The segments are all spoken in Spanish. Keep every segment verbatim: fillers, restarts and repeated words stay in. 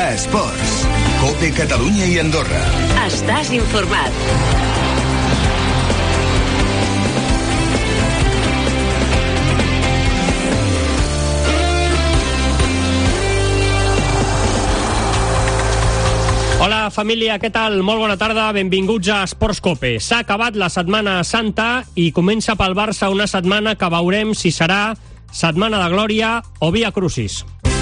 a Esports. COPE Catalunya i Andorra. Estàs informat. Hola família, què tal? Molt bona tarda, benvinguts a Esports COPE. S'ha acabat la Setmana Santa i comença pel Barça una setmana que veurem si serà Setmana de Glòria o Via Crucis.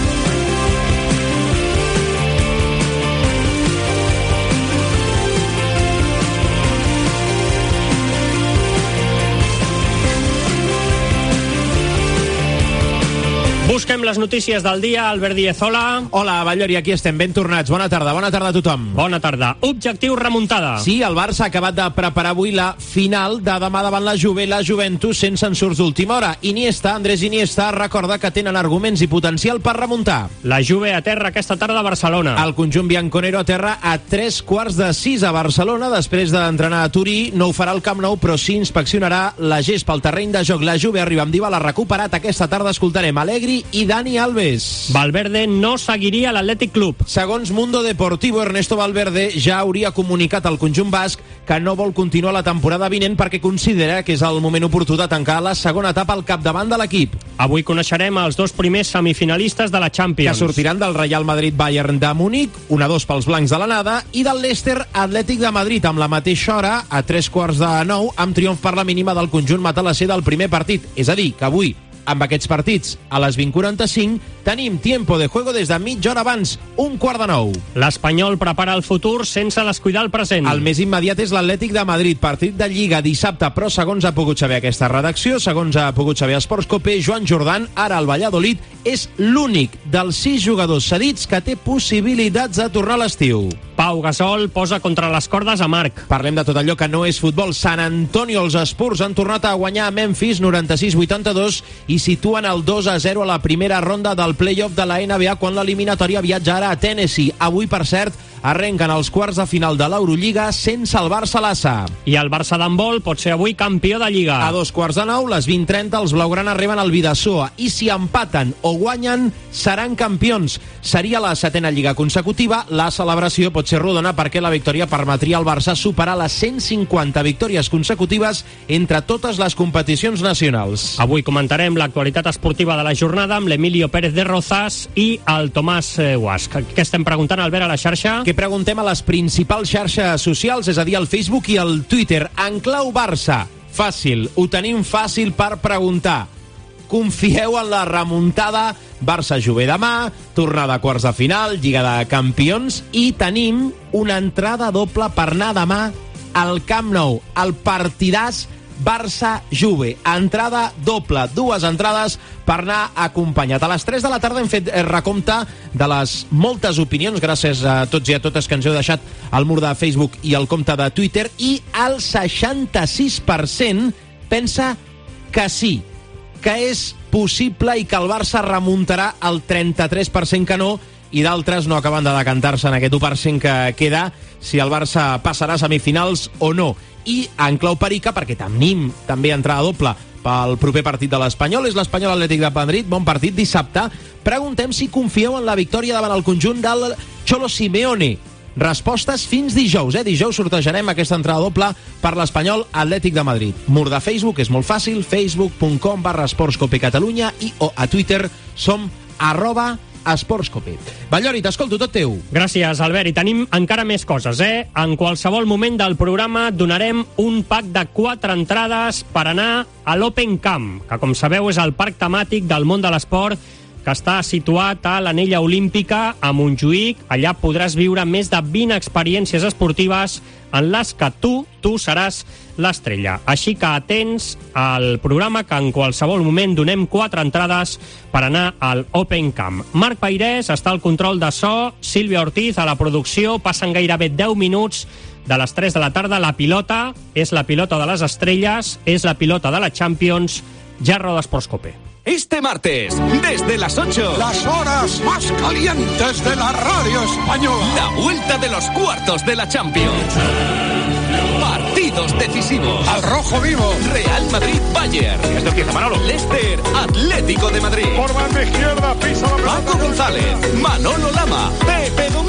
Busquem les notícies del dia. Albert Díez, hola. Hola, Ballori, aquí estem, ben tornats. Bona tarda, bona tarda a tothom. Bona tarda. Objectiu remuntada. Sí, el Barça ha acabat de preparar avui la final de demà davant la Juve, la Juventus, sense ensurts d'última hora. Iniesta, Andrés Iniesta, recorda que tenen arguments i potencial per remuntar. La Juve aterra aquesta tarda a Barcelona. El conjunt bianconero aterra a tres quarts de sis a Barcelona, després d'entrenar a Turí. No ho farà al Camp Nou, però sí inspeccionarà la gespa al terreny de joc. La Juve arriba amb Dybala recuperat. Aquesta tarda escoltarem Allegri i Dani Alves. Valverde no seguiria l'Atlètic Club. Segons Mundo Deportivo, Ernesto Valverde ja hauria comunicat al conjunt basc que no vol continuar la temporada vinent perquè considera que és el moment oportú de tancar la segona etapa al capdavant de l'equip. Avui coneixerem els dos primers semifinalistes de la Champions. Que sortiran del Real Madrid-Bayern de Múnich, un a dos pels blancs de l'anada, i del Leicester Atlètic de Madrid, amb la mateixa hora, a tres quarts de nou, amb triomf per la mínima del conjunt matalasser del primer partit. És a dir, que avui, amb aquests partits, a les vint quaranta-cinc, tenim tiempo de juego des de mitja hora abans, un quart de nou. L'Espanyol prepara el futur sense descuidar el present. El més immediat és l'Atlètic de Madrid, partit de Lliga dissabte, però segons ha pogut saber aquesta redacció, segons ha pogut saber Esports COPE, Joan Jordan, ara al Valladolid, és l'únic dels sis jugadors cedits que té possibilitats de tornar a l'estiu. Pau Gasol posa contra les cordes a Marc. Parlem de tot allò que no és futbol. San Antonio, els Spurs han tornat a guanyar a Memphis noranta-sis vuitanta-dos i situen el dos a zero a la primera ronda del play-off de la N B A quan l'eliminatòria viatja ara a Tennessee. Avui, per cert, arrenquen els quarts de final de l'Eurolliga sense el Barça-Lassa. I el Barça d'handbol pot ser avui campió de Lliga. A dos quarts de nou, les vint trenta, els blaugrana arriben al Bidasoa i si empaten o guanyen, seran campions. Seria la setena Lliga consecutiva. La celebració pot ser rodona perquè la victòria permetria al Barça superar les cent cinquanta victòries consecutives entre totes les competicions nacionals. Avui comentarem l'actualitat esportiva de la jornada amb l'Emilio Pérez de Rozas i el Tomàs Guasc. Què estem preguntant, Albert, a la xarxa? Que preguntem a les principals xarxes socials, és a dir, al Facebook i al Twitter. En clau Barça, fàcil, ho tenim fàcil per preguntar. Confieu en la remuntada Barça-Juve demà, tornada a quarts de final, Lliga de Campions, i tenim una entrada doble per anar demà al Camp Nou, el partidàs Barça-Juve. Entrada doble, dues entrades per anar acompanyat. A les tres de la tarda hem fet recompte de les moltes opinions, gràcies a tots i a totes que ens heu deixat al mur de Facebook i al compte de Twitter, i el seixanta-sis per cent pensa que sí, que és possible i que el Barça remuntarà, el trenta-tres per cent que no, i d'altres no acaben de decantar-se en aquest u per cent que queda, si el Barça passarà a semifinals o no. I en clau perica, perquè tenim també entrada doble pel proper partit de l'Espanyol, és l'Espanyol Atlètic de Madrid, bon partit dissabte. Preguntem si confieu en la victòria davant el conjunt del Cholo Simeone. Respostes fins dijous, eh? Dijous sortejarem aquesta entrada doble per l'Espanyol Atlètic de Madrid. Mur de Facebook és molt fàcil, facebook punt com barra esports cope catalunya, i o a Twitter som arroba Esports COPE. Ballori, t'escolto, tot teu. Gràcies, Albert. I tenim encara més coses, eh? En qualsevol moment del programa donarem un pack de quatre entrades per anar a l'Open Camp, que, com sabeu, és el parc temàtic del món de l'esport que està situat a l'Anella Olímpica a Montjuïc. Allà podràs viure més de vint experiències esportives en les que tu, tu seràs l'estrella. Així que atents al programa, que en qualsevol moment donem quatre entrades per anar al Open Camp. Marc Pairès està al control de so, Sílvia Ortiz a la producció. Passen gairebé deu minuts de les tres de la tarda. La pilota és la pilota de les estrelles, és la pilota de la Champions. Ja roda Esports COPE. Este martes, desde las ocho, las horas más calientes de la radio española, la vuelta de los cuartos de la Champions. Partidos decisivos. Al rojo vivo. Real Madrid-Bayern. Esto empieza, Manolo. Leicester, Atlético de Madrid. Por banda izquierda, pisa la pelota. Paco González, Manolo Lama, Pepe Domingo.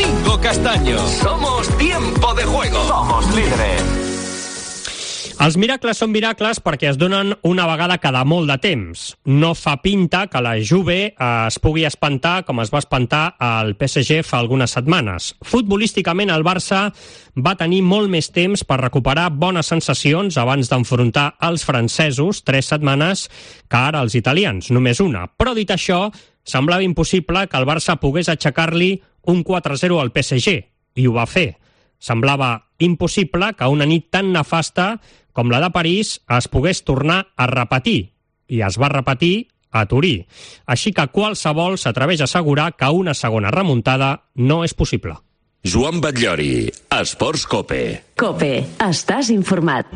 año. Somos Tiempo de Juego. Somos líderes. Els miracles són miracles perquè es donen una vegada cada molt de temps. No fa pinta que la Juve es pugui espantar com es va espantar al P S G fa algunes setmanes. Futbolísticament, el Barça va tenir molt més temps per recuperar bones sensacions abans d'enfrontar els francesos, tres setmanes, que ara els italians, només una. Però dit això, semblava impossible que el Barça pogués aixecar-li un quatre a zero al P S G, i ho va fer. Semblava impossible que una nit tan nefasta com la de París es pogués tornar a repetir, i es va repetir a Turí. Així que qualsevol s'atreveix a assegurar que una segona remuntada no és possible. Joan Batllori, Esports Cope. Cope, estàs informat.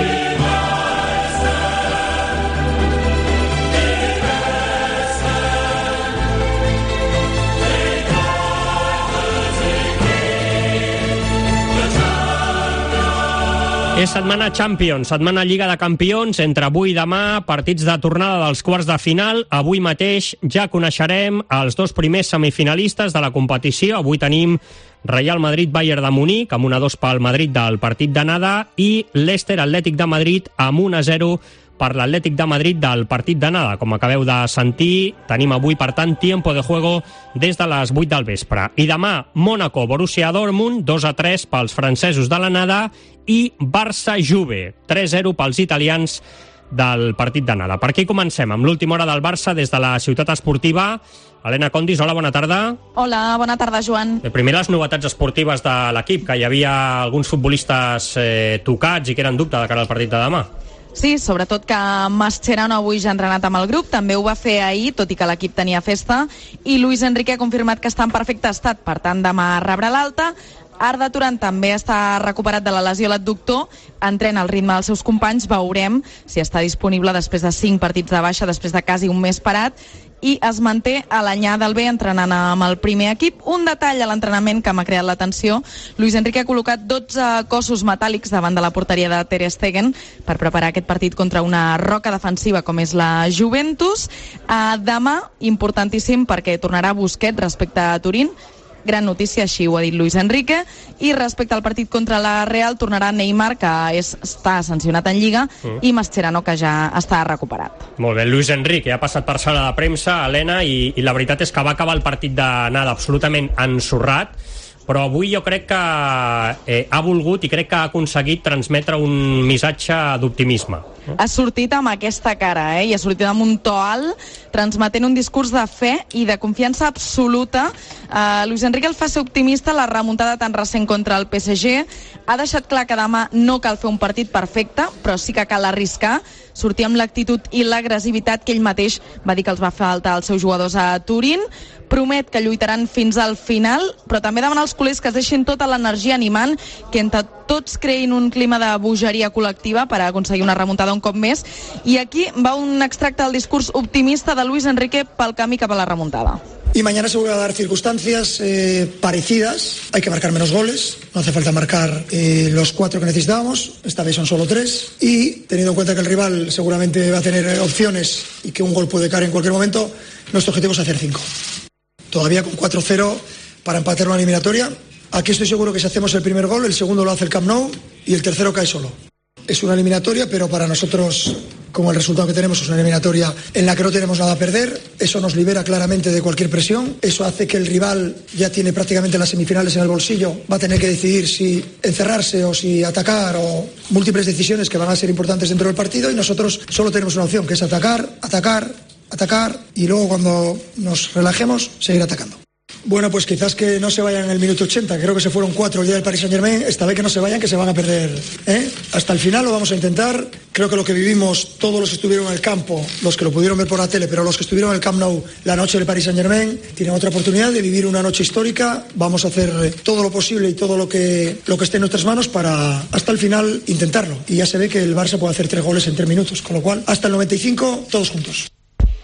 És setmana Champions, setmana Lliga de Campions, entre avui i demà, partits de tornada dels quarts de final. Avui mateix ja coneixerem els dos primers semifinalistes de la competició. Avui tenim Real Madrid-Bayern de Munic, amb un a dos pel Madrid del partit d'anada, i Leicester-Atlètic de Madrid amb un a zero per l'Atlètic de Madrid del partit d'anada. Com acabeu de sentir, tenim avui, per tant, Tiempo de Juego des de les vuit del vespre. I demà, Mónaco-Borussia Dortmund, dos a tres pels francesos de l'anada, i Barça-Juve, tres a zero pels italians del partit d'anada. Per aquí comencem, amb l'última hora del Barça des de la ciutat esportiva. Helena Condis, hola, bona tarda. Hola, bona tarda, Joan. Primer, les novetats esportives de l'equip, que hi havia alguns futbolistes eh, tocats i que eren dubte de cara al partit de demà. Sí, sobretot que Mascherano avui ja ha entrenat amb el grup, també ho va fer ahir, tot i que l'equip tenia festa, i Luis Enrique ha confirmat que està en perfecte estat, per tant demà rebrà l'alta. Arda Turan també està recuperat de la lesió a l'adductor, entrena al ritme dels seus companys, veurem si està disponible després de cinc partits de baixa, després de quasi un mes parat, i es manté a l'Anyà del B entrenant amb el primer equip. Un detall a l'entrenament que m'ha creat l'atenció: Luis Enrique ha col·locat dotze cossos metàl·lics davant de la porteria de Ter Stegen per preparar aquest partit contra una roca defensiva com és la Juventus. Uh, demà, importantíssim, perquè tornarà Busquets respecte a Turín. Gran notícia, així ho ha dit Luis Enrique. I respecte al partit contra la Real, tornarà Neymar, que és, està sancionat en Lliga, mm. i Mascherano, que ja està recuperat. Molt bé, Luis Enrique ha passat per sala de premsa, Helena, i, i la veritat és que va acabar el partit d'anada absolutament ensorrat, però avui jo crec que eh, ha volgut i crec que ha aconseguit transmetre un missatge d'optimisme. Ha sortit amb aquesta cara, eh? I ha sortit amb un to alt, transmetent un discurs de fe i de confiança absoluta. Uh, Luis Enrique el fa ser optimista. La remuntada tan recent contra el P S G ha deixat clar que demà no cal fer un partit perfecte, però sí que cal arriscar, sortir amb l'actitud i l'agressivitat que ell mateix va dir que els va faltar als seus jugadors a Turín. Promet que lluitaran fins al final, però també demana als culers que es deixin tota l'energia animant, que entre tots creïn un clima de bogeria col·lectiva per aconseguir una remuntada un cop més. I aquí va un extracte del discurs optimista de Luis Enrique pel camí cap a la remuntada. Y mañana se vuelven a dar circunstancias eh, parecidas. Hay que marcar menos goles. No hace falta marcar eh, los cuatro que necesitábamos. Esta vez son solo tres. Y teniendo en cuenta que el rival seguramente va a tener opciones y que un gol puede caer en cualquier momento, nuestro objetivo es hacer cinco. Todavía con cuatro cero para empatar una eliminatoria. Aquí estoy seguro que si hacemos el primer gol, el segundo lo hace el Camp Nou y el tercero cae solo. Es una eliminatoria, pero para nosotros, como el resultado que tenemos es una eliminatoria en la que no tenemos nada a perder, eso nos libera claramente de cualquier presión, eso hace que el rival ya tiene prácticamente las semifinales en el bolsillo, va a tener que decidir si encerrarse o si atacar, o múltiples decisiones que van a ser importantes dentro del partido, y nosotros solo tenemos una opción, que es atacar, atacar, atacar, y luego cuando nos relajemos, seguir atacando. Bueno, pues quizás que no se vayan en el minuto ochenta, creo que se fueron cuatro el día del Paris Saint-Germain, esta vez que no se vayan, que se van a perder, ¿eh? Hasta el final lo vamos a intentar. Creo que lo que vivimos todos los que estuvieron en el campo, los que lo pudieron ver por la tele, pero los que estuvieron en el Camp Nou la noche del Paris Saint-Germain, tienen otra oportunidad de vivir una noche histórica. Vamos a hacer todo lo posible y todo lo que, lo que esté en nuestras manos para hasta el final intentarlo. Y ya se ve que el Barça puede hacer tres goles en tres minutos, con lo cual hasta el noventa y cinco todos juntos.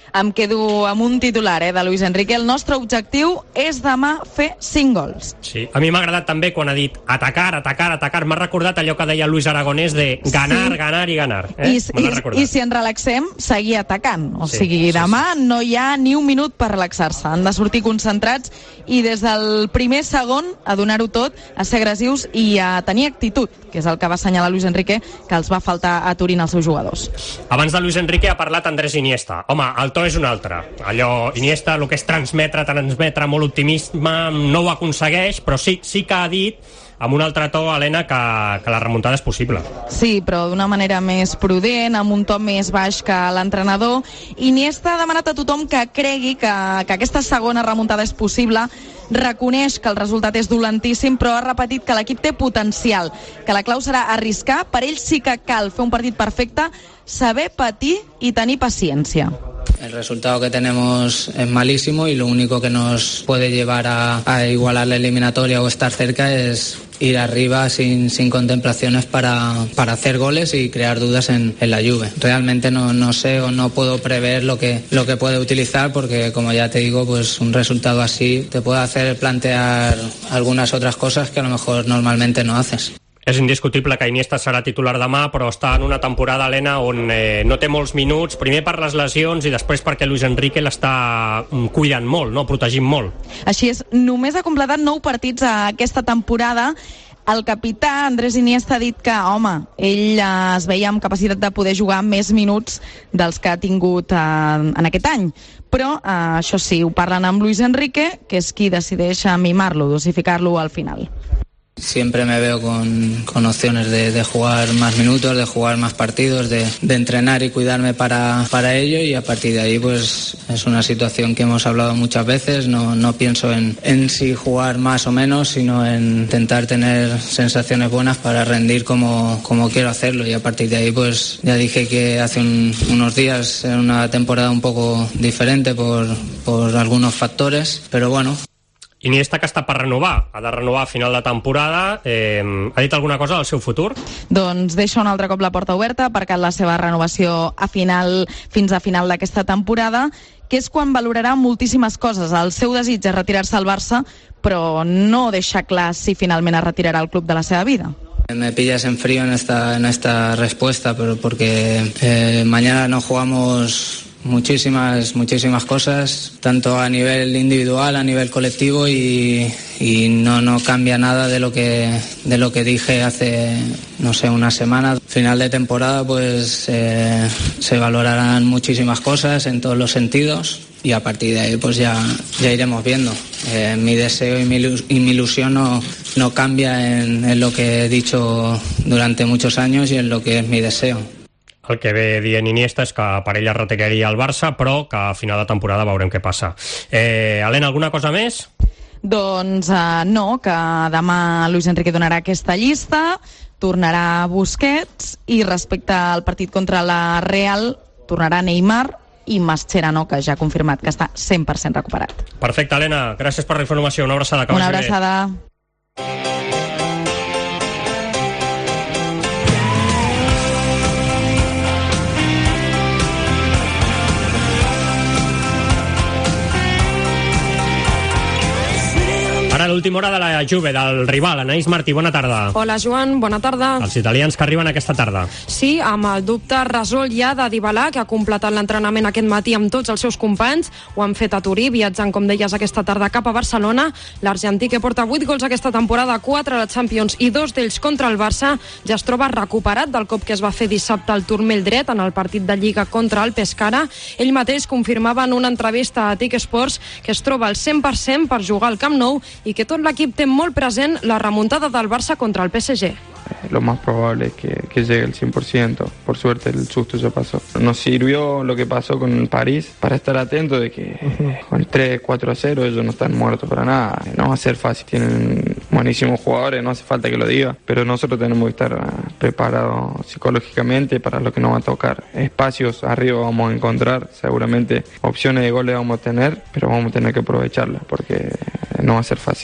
Em quedo amb un titular eh, de Luis Enrique. El nostre objectiu és demà fer cinc gols. Sí, a mi m'ha agradat també quan ha dit atacar, atacar, atacar. M'ha recordat allò que deia Luis Aragonès de ganar, sí. ganar i ganar. Eh? I, i, I si ens relaxem, seguir atacant. O sí, sigui, demà sí, sí. no hi ha ni un minut per relaxar-se. Han de sortir concentrats i des del primer segon a donar-ho tot, a ser agressius i a tenir actitud, que és el que va assenyalar Luis Enrique, que els va faltar a Turín als seus jugadors. Abans de Luis Enrique ha parlat Andrés Iniesta. Home, el to és un altre. Allò, Iniesta, el que és transmetre, transmetre molt optimisme, no ho aconsegueix, però sí, sí que ha dit amb un altre to, Helena, que, que la remuntada és possible. Sí, però d'una manera més prudent, amb un to més baix que l'entrenador. Iniesta ha demanat a tothom que cregui que, que aquesta segona remuntada és possible, reconeix que el resultat és dolentíssim, però ha repetit que l'equip té potencial, que la clau serà arriscar. Per ell sí que cal fer un partit perfecte, saber patir i tenir paciència. El resultado que tenemos es malísimo y lo único que nos puede llevar a, a igualar la eliminatoria o estar cerca es ir arriba sin, sin contemplaciones para, para hacer goles y crear dudas en, en la Juve. Realmente no, no sé o no puedo prever lo que, lo que puede utilizar porque, como ya te digo, pues un resultado así te puede hacer plantear algunas otras cosas que a lo mejor normalmente no haces. És indiscutible que Iniesta serà titular demà, però està en una temporada, Helena, on eh, no té molts minuts, primer per les lesions i després perquè Luis Enrique l'està cuidant molt, no? Protegint molt. Així és, només ha completat nou partits a aquesta temporada. El capità Andrés Iniesta ha dit que, home, ell eh, es veia amb capacitat de poder jugar més minuts dels que ha tingut eh, en aquest any. Però, eh, això sí, ho parlen amb Luis Enrique, que és qui decideix mimar-lo, dosificar-lo al final. Siempre me veo con, con opciones de, de jugar más minutos, de jugar más partidos, de, de entrenar y cuidarme para, para ello, y a partir de ahí pues es una situación que hemos hablado muchas veces. No, no pienso en, en si jugar más o menos, sino en intentar tener sensaciones buenas para rendir como, como quiero hacerlo, y a partir de ahí pues ya dije que hace un, unos días era una temporada un poco diferente por, por algunos factores, pero bueno. Iniesta, que està per renovar, ha de renovar a final de temporada, eh, ha dit alguna cosa del seu futur? Doncs deixa un altre cop la porta oberta perquè la seva renovació a final, fins a final d'aquesta temporada, que és quan valorarà moltíssimes coses. El seu desig és retirar-se al Barça, però no deixa clar si finalment es retirarà al club de la seva vida. Me pillas en frío en esta, en esta respuesta, pero porque eh, mañana no jugamos muchísimas muchísimas cosas, tanto a nivel individual, a nivel colectivo, y, y no, no cambia nada de lo que de lo que dije hace, no sé, una semana. Final de temporada pues eh, se valorarán muchísimas cosas en todos los sentidos, y a partir de ahí pues ya, ya iremos viendo. Eh, mi deseo y mi, y mi ilusión no, no cambia en, en lo que he dicho durante muchos años y en lo que es mi deseo. El que ve dient Iniesta és que per ell es retiraria al Barça, però que a final de temporada veurem què passa. Eh, Helena, alguna cosa més? Doncs uh, no, que demà Luis Enrique donarà aquesta llista, tornarà Busquets, i respecte al partit contra la Real tornarà Neymar i Mascherano, que ja ha confirmat que està cent per cent recuperat. Perfecte, Helena, gràcies per la informació. Una abraçada. Que Una abraçada. Bé. Ara l'última hora de la Juve, del rival. Anaïs Martí, bona tarda. Hola, Joan, bona tarda. Els italians que arriben aquesta tarda. Sí, amb el dubte resolt ja de Dybala, que ha completat l'entrenament aquest matí amb tots els seus companys. Ho han fet a Turí, viatjant, com deies, aquesta tarda cap a Barcelona. L'argentí, que porta vuit gols aquesta temporada, quatre a la Champions i dos d'ells contra el Barça, ja es troba recuperat del cop que es va fer dissabte al turmell dret en el partit de Lliga contra el Pescara. Ell mateix confirmava en una entrevista a Tic Sports que es troba al cent per cent per jugar al Camp Nou i que tot l'equip té molt present la remuntada del Barça contra el P S G. Lo más probable es que, que llegue el cien por ciento. Por suerte el susto ya pasó. Nos sirvió lo que pasó con el París para estar atentos de que uh-huh. con tres, cuatro a cero ellos no están muertos para nada. No va a ser fácil. Tienen buenísimos jugadores, no hace falta que lo diga. Pero nosotros tenemos que estar uh, preparados psicológicamente para lo que nos va a tocar. Espacios arriba vamos a encontrar, seguramente opciones de goles vamos a tener, pero vamos a tener que aprovecharlas porque no va a ser fácil.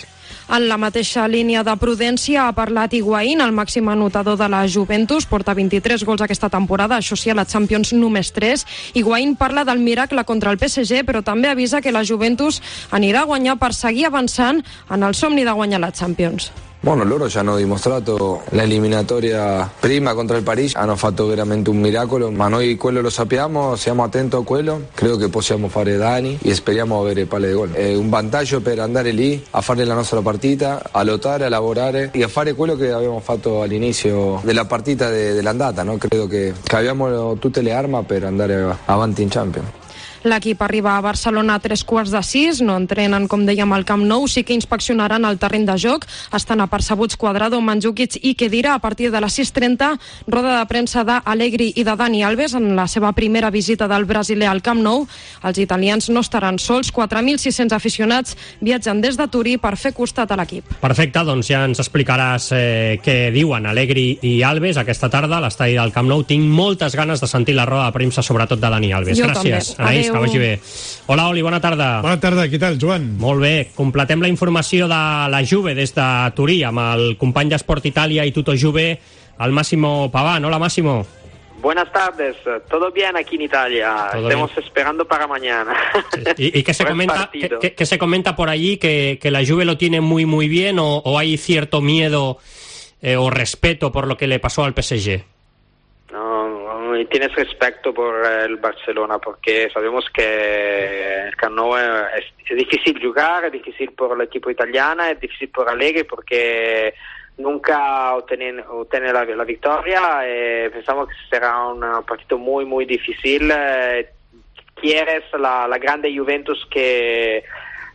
En la mateixa línia de prudència ha parlat Higuaín, el màxim anotador de la Juventus, porta vint-i-tres gols aquesta temporada, això sí, a la Champions només tres. Higuaín parla del miracle contra el P S G, però també avisa que la Juventus anirà a guanyar per seguir avançant en el somni de guanyar la Champions. Bueno, loro ci hanno dimostrato l'eliminatoria prima contro il Parigi, hanno fatto veramente un miracolo, ma noi quello lo sappiamo, siamo attenti a quello, credo che possiamo fare danni e speriamo avere palle di gol. È un vantaggio per andare lì a fare la nostra partita, a lottare, a lavorare e a fare quello che abbiamo fatto all'inizio della partita de, dell'andata, no? Credo che, che abbiamo tutte le armi per andare avanti in Champions. L'equip arriba a Barcelona a tres quarts de sis, no entrenen, com dèiem, al Camp Nou, sí que inspeccionaran el terreny de joc. Estan apercebuts Cuadrado, Mandzukic i Khedira. A partir de les sis trenta, roda de premsa d'Allegri i de Dani Alves en la seva primera visita del brasiler al Camp Nou. Els italians no estaran sols, quatre mil sis-cents aficionats viatgen des de Turí per fer costat a l'equip. Perfecte, doncs ja ens explicaràs eh, què diuen Allegri i Alves aquesta tarda a l'estadi del Camp Nou. Tinc moltes ganes de sentir la roda de premsa, sobretot de Dani Alves. Jo Gràcies, també. Anaïs, que vagi bé. Hola, Oli, bona tarda. Bona tarda, què tal, Joan? Molt bé, completem la informació de la Juve des de Turí amb el company d'Esport Italia i Tutto Juve, el Massimo Paván. Hola, Massimo. Buenas tardes, todo bien aquí en Italia, Todo estamos bien. esperando para mañana. ¿Y, y qué, se Buen comenta, partido. qué, qué se comenta por allí? ¿Que, que la Juve lo tiene muy muy bien o, o hay cierto miedo eh, o respeto por lo que le pasó al P S G? No, y tienes respeto por el Barcelona porque sabemos que el Camp Nou es, es difícil jugar, es difícil por el equipo italiano, es difícil por Allegri porque nunca obtiene, obtiene la, la victoria. Eh, pensamos que será un partido muy muy difícil. Eh, quieres la, la grande Juventus que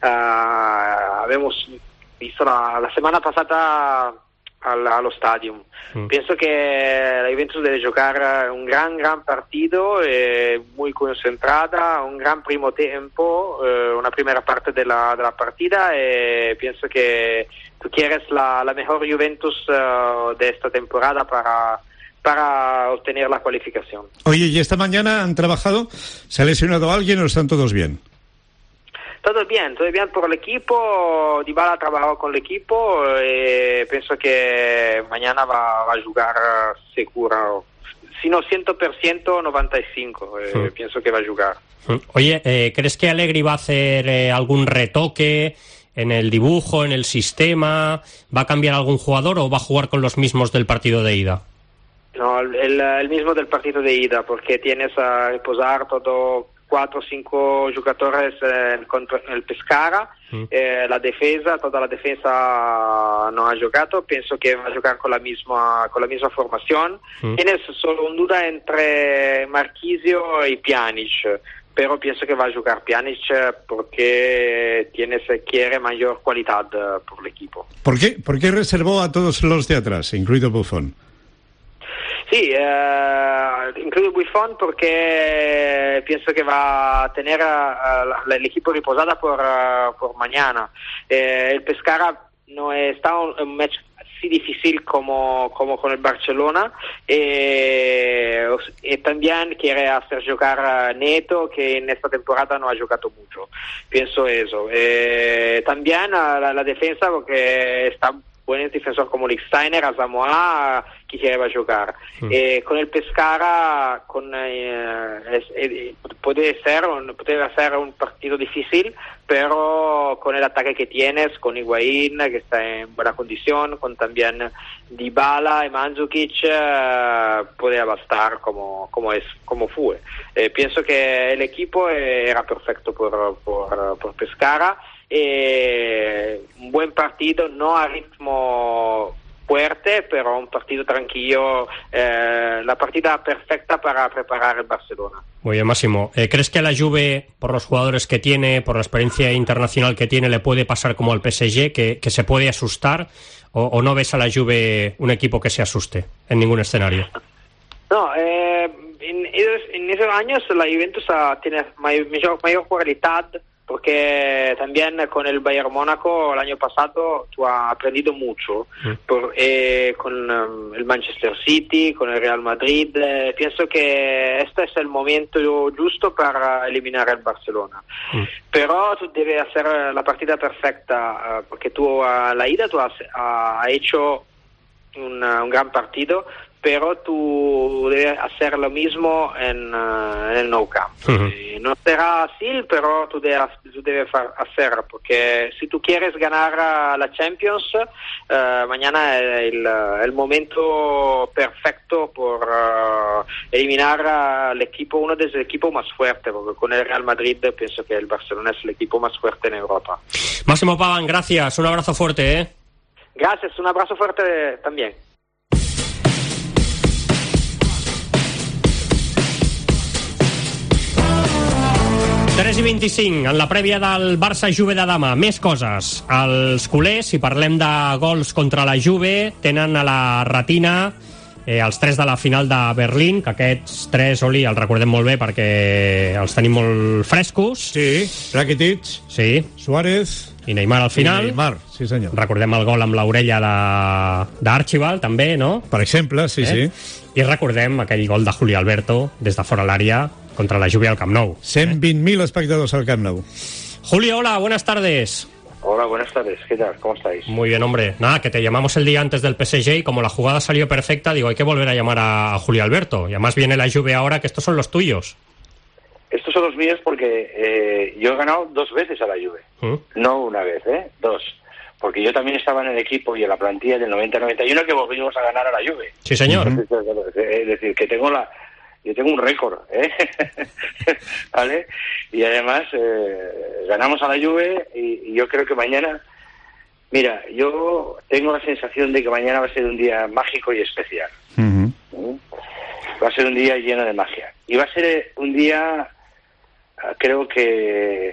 uh, habíamos visto la, la semana pasada al, allo Stadium. Mm. Penso che la Juventus deve giocare un gran gran partido, eh, muy concentrada, un gran primo tempo, eh, una primera parte della, della partita e penso che tu quieres la, la mejor Juventus uh, de esta temporada para para obtener la cualificación. Oye, ¿y esta mañana han trabajado? ¿Se ha lesionado alguien o están todos bien? Todo bien, todo bien por el equipo. Dybala ha trabajado con el equipo y pienso que mañana va, va a jugar seguro. Si no cien por ciento, noventa y cinco. Eh, sí. Pienso que va a jugar. Oye, eh, ¿crees que Allegri va a hacer eh, algún retoque en el dibujo, en el sistema? ¿Va a cambiar algún jugador o va a jugar con los mismos del partido de ida? No, el, el mismo del partido de ida, porque tienes a reposar todo cuatro o cinco jugadores eh, contra el Pescara, mm. eh, la defensa, toda la defensa no ha jugado, pienso que va a jugar con la misma con la misma formación. Mm. Tienes solo una duda entre Marchisio y Pjanic, pero pienso que va a jugar Pjanic porque tiene, se quiere mayor calidad uh, por el equipo. ¿Por qué? ¿Por qué reservó a todos los de atrás, incluido Buffon? Sí, eh, incluyo Buffon porque pienso que va a tener uh, el equipo reposada por, uh, por mañana. Eh, el Pescara no está un, un match así difícil como, como con el Barcelona eh, y también quiere hacer jugar a Neto, que en esta temporada no ha jugado mucho. Pienso eso. Eh, también uh, la, la defensa porque está buenos defensores como Lichtsteiner, Asamoah, que quiere jugar. Mm. Eh, con el Pescara con, eh, es, eh, puede ser un, puede ser un partido difícil, pero con el ataque que tienes, con Higuaín, que está en buena condición, con también Dybala y Mandzukic, eh, puede bastar como, como, es, como fue. Eh, pienso que el equipo era perfecto por, por, por Pescara. Eh, un buen partido, no a ritmo fuerte, pero un partido tranquilo, eh, la partida perfecta para preparar el Barcelona. Muy bien, Máximo. Eh, ¿Crees que a la Juve, por los jugadores que tiene, por la experiencia internacional que tiene, le puede pasar como al P S G, que, que se puede asustar? O, ¿O no ves a la Juve un equipo que se asuste en ningún escenario? No, eh, en, en esos años la Juventus tiene mayor, mayor, mayor cualidad porque también con el Bayern Mónaco el año pasado tú has aprendido mucho mm. por, eh, con um, el Manchester City, con el Real Madrid. Eh, pienso que este es el momento justo para eliminar el Barcelona. Mm. Pero tú debes hacer la partida perfecta, uh, porque tú a la ida tú has, has hecho un, un gran partido, pero tú debes hacer lo mismo en, uh, en el Nou Camp. Uh-huh. No será fácil, pero tú debes, tú debes hacer, porque si tú quieres ganar la Champions, uh, mañana es el, el momento perfecto por uh, eliminar al equipo, uno de los equipos más fuertes, porque con el Real Madrid pienso que el Barcelona es el equipo más fuerte en Europa. Máximo Paván, gracias, un abrazo fuerte. ¿eh? Gracias, un abrazo fuerte también. tres i vint-i-cinc, en la prèvia del Barça-Juve de demà. Més coses. Els culers, si parlem de gols contra la Juve, tenen a la retina eh, els tres de la final de Berlín, que aquests tres, Oli, els recordem molt bé perquè els tenim molt frescos. Sí, Rakitic, sí. Suárez i Neymar al final. I Neymar, sí senyor. Recordem el gol amb l'orella d'Archibald, també, no? Per exemple, sí, eh? sí. I recordem aquell gol de Juli Alberto des de fora l'àrea contra la Juve al Camp Nou. cent vint mil espectadors al Camp Nou. Julio, hola, buenas tardes. Hola, buenas tardes. ¿Qué tal? ¿Cómo estáis? Muy bien, hombre. Nada, que te llamamos el día antes del P S G y como la jugada salió perfecta, digo, hay que volver a llamar a, a Julio Alberto. Y además viene la Juve ahora, que estos son los tuyos. Estos son los míos porque eh, yo he ganado dos veces a la Juve. ¿Mm? No una vez, ¿eh? Dos. Porque yo también estaba en el equipo y en la plantilla del noventa noventa y uno que volvimos a ganar a la Juve. Sí, señor. Es decir, que tengo la... Yo tengo un récord, ¿eh? ¿Vale? Y además eh, ganamos a la Juve y, y yo creo que mañana... Mira, yo tengo la sensación de que mañana va a ser un día mágico y especial. Uh-huh. ¿Mm? Va a ser un día lleno de magia. Y va a ser un día, creo que...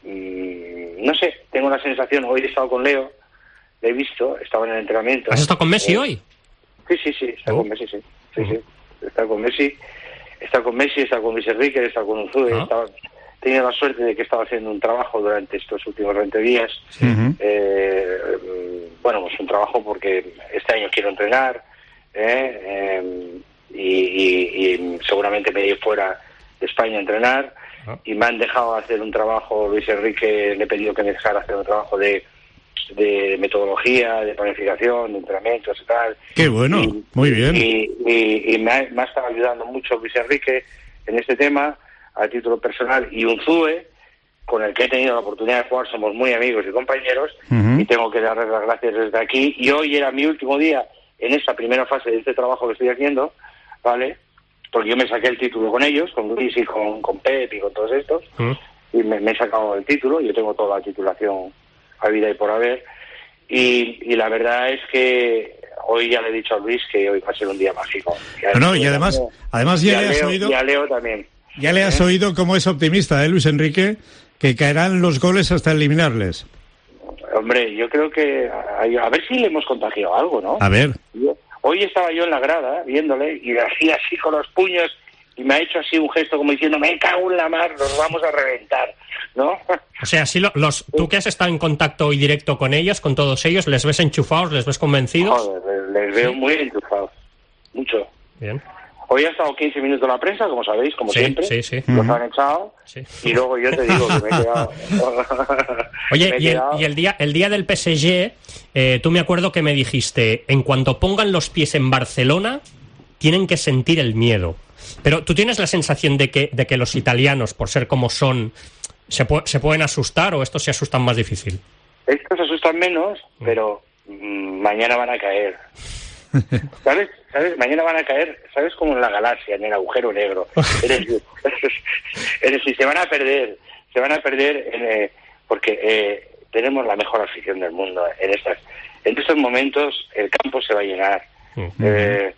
Mmm, no sé, tengo la sensación... Hoy he estado con Leo, le he visto, estaba en el entrenamiento. ¿Has estado con Messi eh, hoy? Sí, sí, sí, está oh. con Messi, sí. Sí, uh-huh. sí, está con Messi. Está con Messi, está con Luis Enrique, está con Unzue. ¿Ah? Estaba, tenía la suerte de que estaba haciendo un trabajo durante estos últimos veinte días. Uh-huh. eh, bueno, pues un trabajo porque este año quiero entrenar eh, eh, y, y, y seguramente me iré fuera de España a entrenar. Uh-huh. Y me han dejado hacer un trabajo, Luis Enrique le he pedido que me dejara hacer un trabajo de de metodología, de planificación, de entrenamientos y tal. ¡Qué bueno! Y, muy bien. Y, y, y me, ha, me ha estado ayudando mucho Luis Enrique en este tema, a título personal, y Unzue, con el que he tenido la oportunidad de jugar, somos muy amigos y compañeros, uh-huh. y tengo que darles las gracias desde aquí. Y hoy era mi último día en esta primera fase de este trabajo que estoy haciendo, ¿vale? Porque yo me saqué el título con ellos, con Luis y con, con Pep y con todos estos, uh-huh. y me, me he sacado el título, yo tengo toda la titulación a vida y por haber, y, y la verdad es que hoy ya le he dicho a Luis que hoy va a ser un día mágico. No, no, y además, Leo, además ya, ya le has Leo, oído... Y a Leo también. Ya le has ¿Eh? oído cómo es optimista, ¿eh, Luis Enrique? Que caerán los goles hasta eliminarles. Hombre, yo creo que... A, a ver si le hemos contagiado algo, ¿no? A ver. Yo, hoy estaba yo en la grada, viéndole, y le hacía así con los puños, y me ha hecho así un gesto como diciendo, me cago en la mar, nos vamos a reventar, ¿no? O sea, si lo, los, tú que has estado en contacto hoy directo con ellos, con todos ellos, ¿les ves enchufados, les ves convencidos? Joder, les veo ¿Sí? muy enchufados, mucho. Bien. Hoy ha estado quince minutos la prensa, como sabéis, como sí, siempre. Sí, sí. Los uh-huh. han echado. Sí. Y luego yo te digo que me he quedado... Oye, me he y, el, quedado... y el día el día del P S G, eh, tú me acuerdo que me dijiste, en cuanto pongan los pies en Barcelona, tienen que sentir el miedo. Pero tú tienes la sensación de que, de que los italianos, por ser como son, se, pu- se pueden asustar, o estos se asustan más difícil. Estos se asustan menos, pero mmm, mañana van a caer. ¿Sabes? ¿Sabes? Mañana van a caer, ¿sabes? Como en la galaxia, en el agujero negro. Es decir, es decir se van a perder, se van a perder en, eh, porque eh, tenemos la mejor afición del mundo en estas, en estos momentos el campo se va a llenar. Uh-huh. Eh,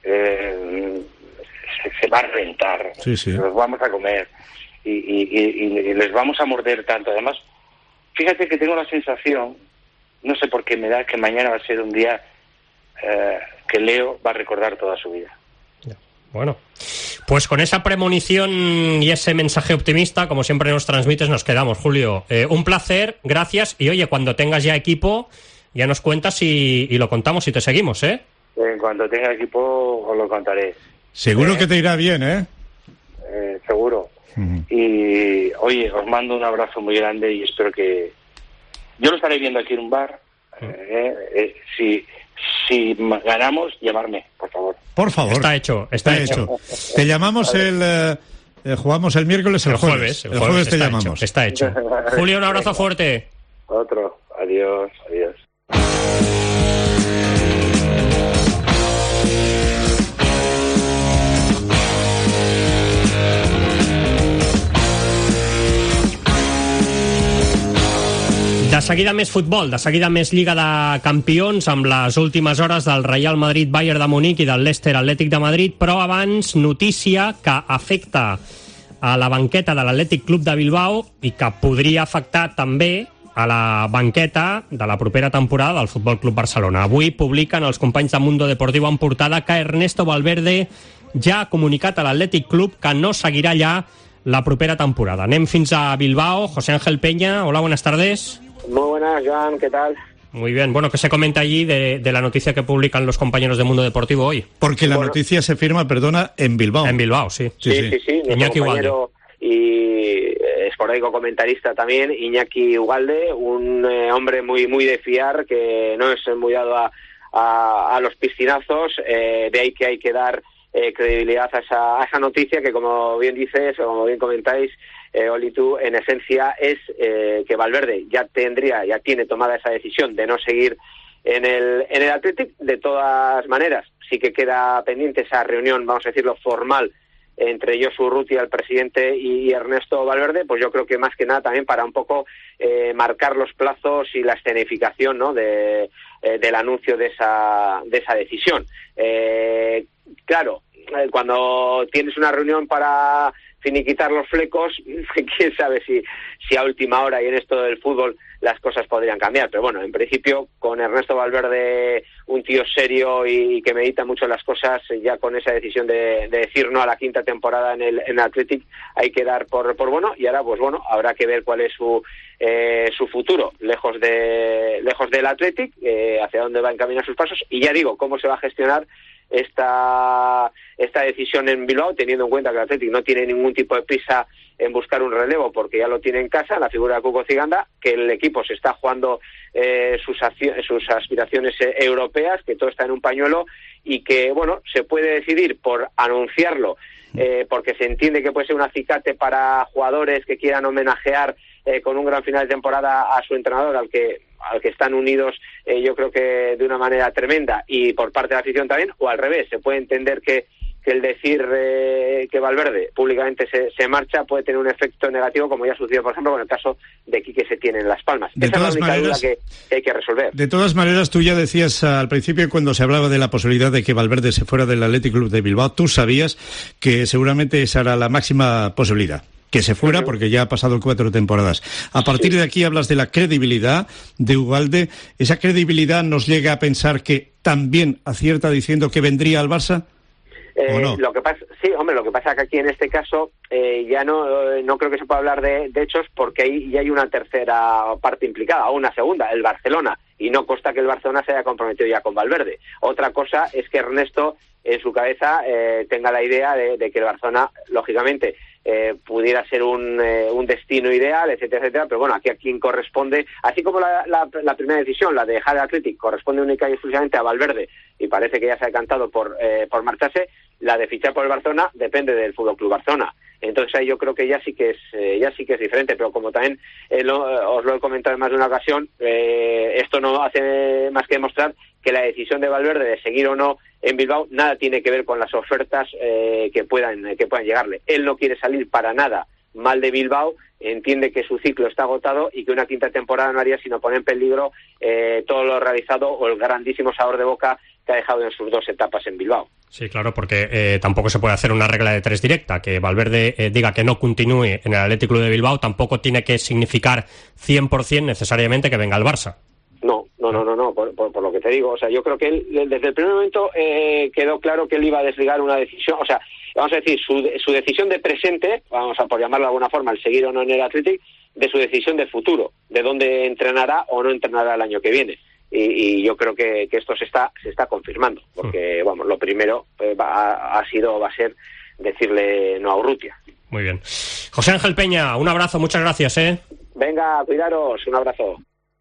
eh, se, se va a reventar, sí, sí. Los vamos a comer y, y, y, y les vamos a morder tanto. Además, fíjate que tengo la sensación, no sé por qué me da, que mañana va a ser un día eh, que Leo va a recordar toda su vida. Bueno, Pues con esa premonición y ese mensaje optimista, como siempre nos transmites, nos quedamos, Julio. Eh, un placer, gracias, y oye, cuando tengas ya equipo, ya nos cuentas y, y lo contamos y te seguimos, ¿eh? En cuanto tenga equipo os lo contaré. Seguro ¿Eh? que te irá bien, ¿eh? eh seguro. Uh-huh. Y oye, os mando un abrazo muy grande y espero que... Yo lo estaré viendo aquí en un bar. Eh, eh, si, si ganamos, llamarme, por favor. Por favor. Está hecho, está, está hecho. hecho. Te llamamos el... Eh, jugamos el miércoles, el, el jueves. jueves. El, el jueves, jueves te llamamos. Hecho, está hecho. Julio, un abrazo fuerte. Otro. Adiós, adiós. De seguida més futbol, de seguida més Lliga de Campions amb les últimes hores del Real Madrid Bayern de Munic i del Leicester Atlètic de Madrid, però abans notícia que afecta a la banqueta de l'Atlètic Club de Bilbao i que podria afectar també a la banqueta de la propera temporada del Futbol Club Barcelona. Avui publiquen els companys de Mundo Deportivo en portada que Ernesto Valverde ja ha comunicat a l'Atlètic Club que no seguirà allà la propera temporada. Anem fins a Bilbao. José Ángel Peña, hola, buenas tardes. Muy buenas, Joan, ¿qué tal? Muy bien. Bueno, ¿qué se comenta allí de, de la noticia que publican los compañeros de Mundo Deportivo hoy? Porque la bueno, noticia se firma, perdona, en Bilbao. En Bilbao, sí. Sí, sí, sí. sí, sí. Iñaki compañero y esporádico comentarista también, Iñaki Ugalde, un eh, hombre muy muy de fiar, que no es muy dado a, a, a los piscinazos, eh, de ahí que hay que dar eh, credibilidad a esa, a esa noticia que, como bien dices, o como bien comentáis, Eh, Oli, tú, en esencia es eh, que Valverde ya tendría, ya tiene tomada esa decisión de no seguir en el en el Athletic. De todas maneras, sí que queda pendiente esa reunión, vamos a decirlo, formal entre Josu Urrutia, el presidente, y Ernesto Valverde, pues yo creo que más que nada también para un poco eh, marcar los plazos y la escenificación, ¿no?, de, eh, del anuncio de esa de esa decisión. Eh, claro, cuando tienes una reunión para finiquitar los flecos, quién sabe si, si a última hora y en esto del fútbol las cosas podrían cambiar, pero bueno, en principio con Ernesto Valverde, un tío serio y que medita mucho las cosas, ya con esa decisión de, de decir no a la quinta temporada en el, en el Athletic, hay que dar por, por bueno, y ahora pues bueno, habrá que ver cuál es su eh, su futuro lejos de lejos del Athletic, eh, hacia dónde va a encaminar sus pasos, y ya digo, cómo se va a gestionar esta esta decisión en Bilbao, teniendo en cuenta que el Athletic no tiene ningún tipo de prisa en buscar un relevo porque ya lo tiene en casa, la figura de Cuco Ciganda, que el equipo se está jugando eh, sus, sus aspiraciones eh, europeas, que todo está en un pañuelo y que, bueno, se puede decidir por anunciarlo eh, porque se entiende que puede ser un acicate para jugadores que quieran homenajear eh, con un gran final de temporada a su entrenador, al que al que están unidos eh, yo creo que de una manera tremenda, y por parte de la afición también, o al revés, se puede entender que, que el decir eh, que Valverde públicamente se, se marcha puede tener un efecto negativo, como ya sucedió, por ejemplo, con el caso de Quique Setién en Las Palmas. De Esa es la única maneras, duda que, que hay que resolver. De todas maneras, tú ya decías al principio, cuando se hablaba de la posibilidad de que Valverde se fuera del Athletic Club de Bilbao, tú sabías que seguramente esa era la máxima posibilidad, que se fuera, porque ya ha pasado cuatro temporadas. A partir de aquí hablas de la credibilidad de Ugalde. ¿Esa credibilidad nos llega a pensar que también acierta diciendo que vendría al Barça? Eh, ¿O no? Lo que pasa, sí, hombre, lo que pasa que aquí en este caso eh, ya no no creo que se pueda hablar de, de hechos, porque ahí ya hay una tercera parte implicada, o una segunda, el Barcelona, y no consta que el Barcelona se haya comprometido ya con Valverde. Otra cosa es que Ernesto en su cabeza eh, tenga la idea de, de que el Barcelona, lógicamente, eh, pudiera ser un, eh, un destino ideal, etcétera, etcétera, pero bueno, aquí a quien corresponde, así como la, la, la primera decisión, la de dejar el Athletic, corresponde única y exclusivamente a Valverde, y parece que ya se ha decantado por, eh, por marcharse, la de fichar por el Barcelona depende del Fútbol Club Barcelona. Entonces ahí yo creo que ya sí que es eh, ya sí que es diferente, pero como también eh, lo, os lo he comentado en más de una ocasión, eh, esto no hace más que demostrar que la decisión de Valverde de seguir o no en Bilbao nada tiene que ver con las ofertas eh, que puedan que puedan llegarle. Él no quiere salir para nada mal de Bilbao, entiende que su ciclo está agotado y que una quinta temporada no haría sino poner en peligro eh, todo lo realizado o el grandísimo sabor de boca que ha dejado en sus dos etapas en Bilbao. Sí, claro, porque eh, tampoco se puede hacer una regla de tres directa. Que Valverde eh, diga que no continúe en el Athletic Club de Bilbao tampoco tiene que significar cien por ciento necesariamente que venga al Barça. No, No, no, no, no, por, por, por lo que te digo. O sea, yo creo que él, desde el primer momento eh, quedó claro que él iba a desligar una decisión, o sea, vamos a decir, su, su decisión de presente, vamos a por llamarlo de alguna forma, el seguir o no en el Athletic, de su decisión de futuro, de dónde entrenará o no entrenará el año que viene. Y, y yo creo que, que esto se está se está confirmando, porque, vamos, lo primero eh, va, ha sido, va a ser decirle no a Urrutia. Muy bien. José Ángel Peña, un abrazo, muchas gracias, ¿eh? Venga, cuidaros, un abrazo.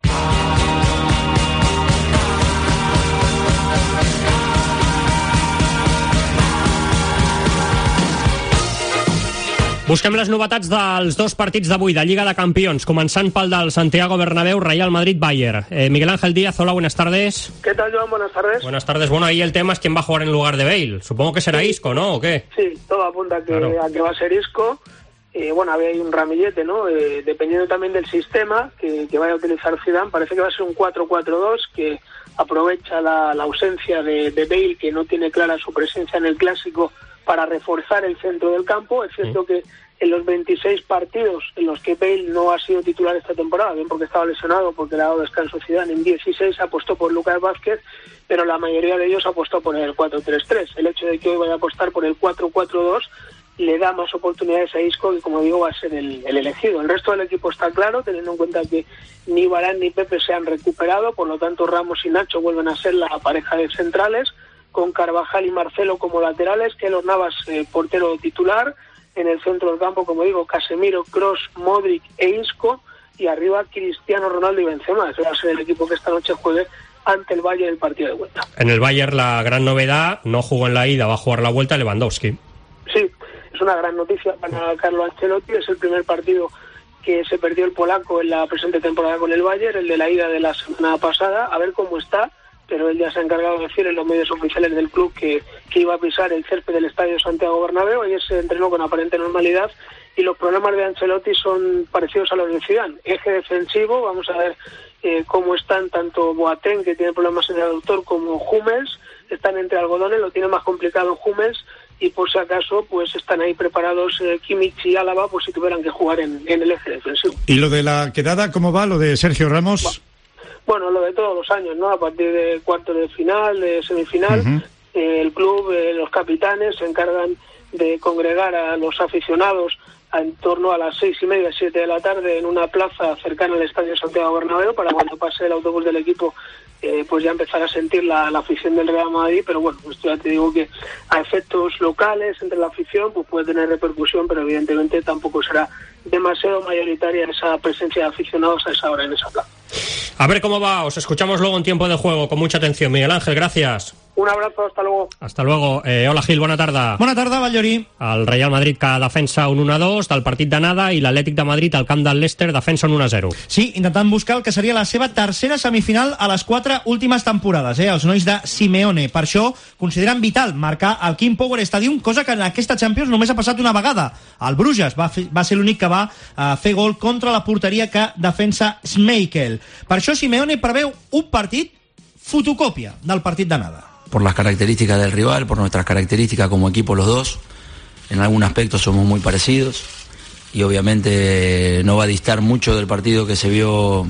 Busquem les novetats dels dos partits d'avui de Lliga de Campions, començant pel del Santiago Bernabéu, Real Madrid-Bayern. Eh, Miguel Ángel Díaz, hola, buenas tardes. ¿Qué tal, Joan? Buenas tardes. Buenas tardes. Bueno, ahí el tema es quién va a jugar en lugar de Bale. Supongo que será sí. Isco, ¿no? ¿O qué? Sí, todo apunta a que, claro. a que va a ser Isco. Eh, bueno, había ahí un ramillete, ¿no? Eh, dependiendo también del sistema que, que vaya a utilizar Zidane, parece que va a ser un cuatro cuatro dos que aprovecha la, la ausencia de, de Bale, que no tiene clara su presencia en el Clásico, para reforzar el centro del campo. Es cierto mm. que en los veintiséis partidos en los que Bale no ha sido titular esta temporada, bien porque estaba lesionado, porque le ha dado descanso Zidane, en dieciséis apostó por Lucas Vázquez, pero la mayoría de ellos apostó por el cuatro tres tres. El hecho de que hoy vaya a apostar por el cuatro cuatro dos le da más oportunidades a Isco, que como digo va a ser el, el elegido. El resto del equipo está claro, teniendo en cuenta que ni Varane ni Pepe se han recuperado, por lo tanto Ramos y Nacho vuelven a ser la pareja de centrales, con Carvajal y Marcelo como laterales, Keylor Navas eh, portero titular, en el centro del campo, como digo, Casemiro, Kroos, Modric e Isco, y arriba Cristiano Ronaldo y Benzema. Ese va a ser el equipo que esta noche juegue ante el Bayern el partido de vuelta. En el Bayern la gran novedad, no jugó en la ida, va a jugar la vuelta Lewandowski. Sí, es una gran noticia para Carlo Ancelotti, es el primer partido que se perdió el polaco en la presente temporada con el Bayern, el de la ida de la semana pasada, a ver cómo está, pero él ya se ha encargado de decir en los medios oficiales del club que, que iba a pisar el césped del estadio Santiago Bernabéu. Ayer se entrenó con aparente normalidad y los problemas de Ancelotti son parecidos a los de Zidane. Eje defensivo, vamos a ver eh, cómo están tanto Boateng, que tiene problemas en el aductor, como Hummels, están entre algodones, lo tiene más complicado Hummels, y por si acaso pues están ahí preparados eh, Kimmich y Álava, pues si tuvieran que jugar en, en el eje defensivo. ¿Y lo de la quedada, cómo va, lo de Sergio Ramos? Bueno, Bueno, lo de todos los años, ¿no? A partir de cuartos de final, de semifinal, uh-huh. eh, el club, eh, los capitanes se encargan de congregar a los aficionados a, en torno a las seis y media, siete de la tarde en una plaza cercana al Estadio Santiago Bernabéu, para cuando pase el autobús del equipo eh, pues ya empezar a sentir la, la afición del Real Madrid. Pero bueno, esto ya te digo que a efectos locales entre la afición pues puede tener repercusión, pero evidentemente tampoco será demasiado mayoritaria esa presencia de aficionados a esa hora en esa plaza. A ver cómo va, os escuchamos luego en tiempo de juego, con mucha atención. Miguel Ángel, gracias. Un abrazo, hasta luego. Hasta luego. Eh, hola, Gil, bona tarda. Bona tarda, Valllorí. El Real Madrid que defensa un uno a dos del partit d'anada i l'Atlètic de Madrid al camp del Leicester defensa un uno a zero. Sí, intentant buscar el que seria la seva tercera semifinal a les quatre últimes temporades, eh? Els nois de Simeone. Per això consideren vital marcar al King Power Stadium, cosa que en aquesta Champions només ha passat una vegada. El Bruges va, fer, va ser l'únic que va uh, fer gol contra la porteria que defensa Schmeichel. Per això Simeone preveu un partit fotocòpia del partit d'anada. Por las características del rival, por nuestras características como equipo los dos. En algún aspecto somos muy parecidos y obviamente no va a distar mucho del partido que se vio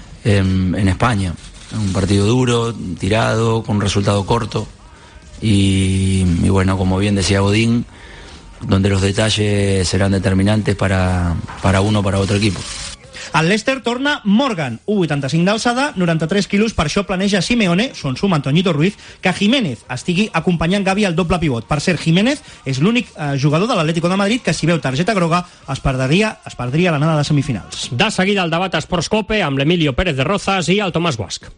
en, en España. Un partido duro, tirado, con un resultado corto y, y bueno, como bien decía Godín, donde los detalles serán determinantes para, para uno o para otro equipo. Al Leicester torna Morgan, un vuitanta-cinc d'alçada, noranta-tres quilos, per això planeja Simeone, son suma Antoñito Ruiz, que Jiménez estigui acompanyant Gavi al doble pivot. Per cert, Jiménez és l'únic eh, jugador de l'Atlético de Madrid que si veu targeta groga es perdria, es perdria l'anada de semifinals. De seguida el debat a Esports Cope amb l'Emilio Pérez de Rozas i el Tomàs Guasch.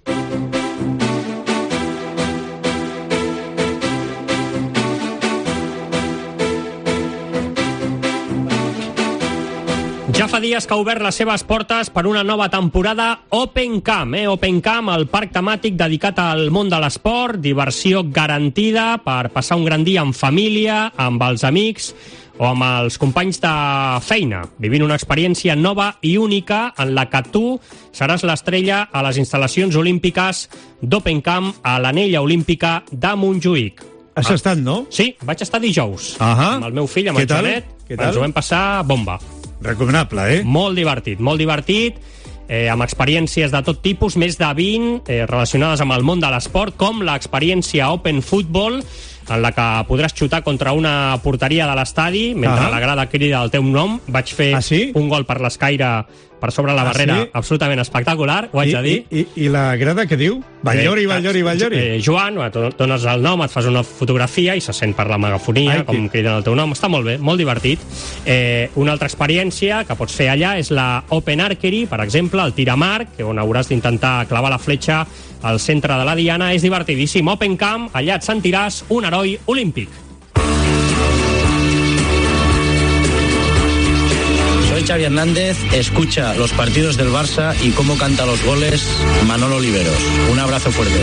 Ja fa dies que ha obert les seves portes per una nova temporada Open Camp, eh? Open Camp, el parc temàtic dedicat al món de l'esport, diversió garantida per passar un gran dia en família, amb els amics o amb els companys de feina, vivint una experiència nova i única en la que tu seràs l'estrella a les instal·lacions olímpiques d'Open Camp a l'Anella Olímpica de Montjuïc. Has ah. estat, no? Sí, vaig estar dijous. Ahà. Amb el meu fill, amb el Joanet, ens ho vam passar bomba. Recomanable, eh? Molt divertit, molt divertit. eh, amb experiències de tot tipus, més de vint eh, relacionades amb el món de l'esport, com l'experiència Open Football, en la que podràs xutar contra una porteria de l'estadi mentre Ah. la grada crida el teu nom. Vaig fer Ah, sí? un gol per l'escaire per sobre la Ah, barrera, sí? absolutament espectacular, ho haig I, de dir. i, i, I la grada què diu? Ballori, Ballori, Ballori. Eh, Joan, tu dones el nom, et fas una fotografia i se sent per la megafonia, Ai, com que- criden el teu nom. Està molt bé, molt divertit. Eh, una altra experiència que pots fer allà és la Open Archery, per exemple, el tir amb arc, on hauràs d'intentar clavar la fletxa al centre de la diana. És divertidíssim. Open Camp, allà et sentiràs un heroi olímpic. Soy Xavi Hernández, escucha los partidos del Barça y cómo canta los goles Manolo Oliveros. Un abrazo fuerte.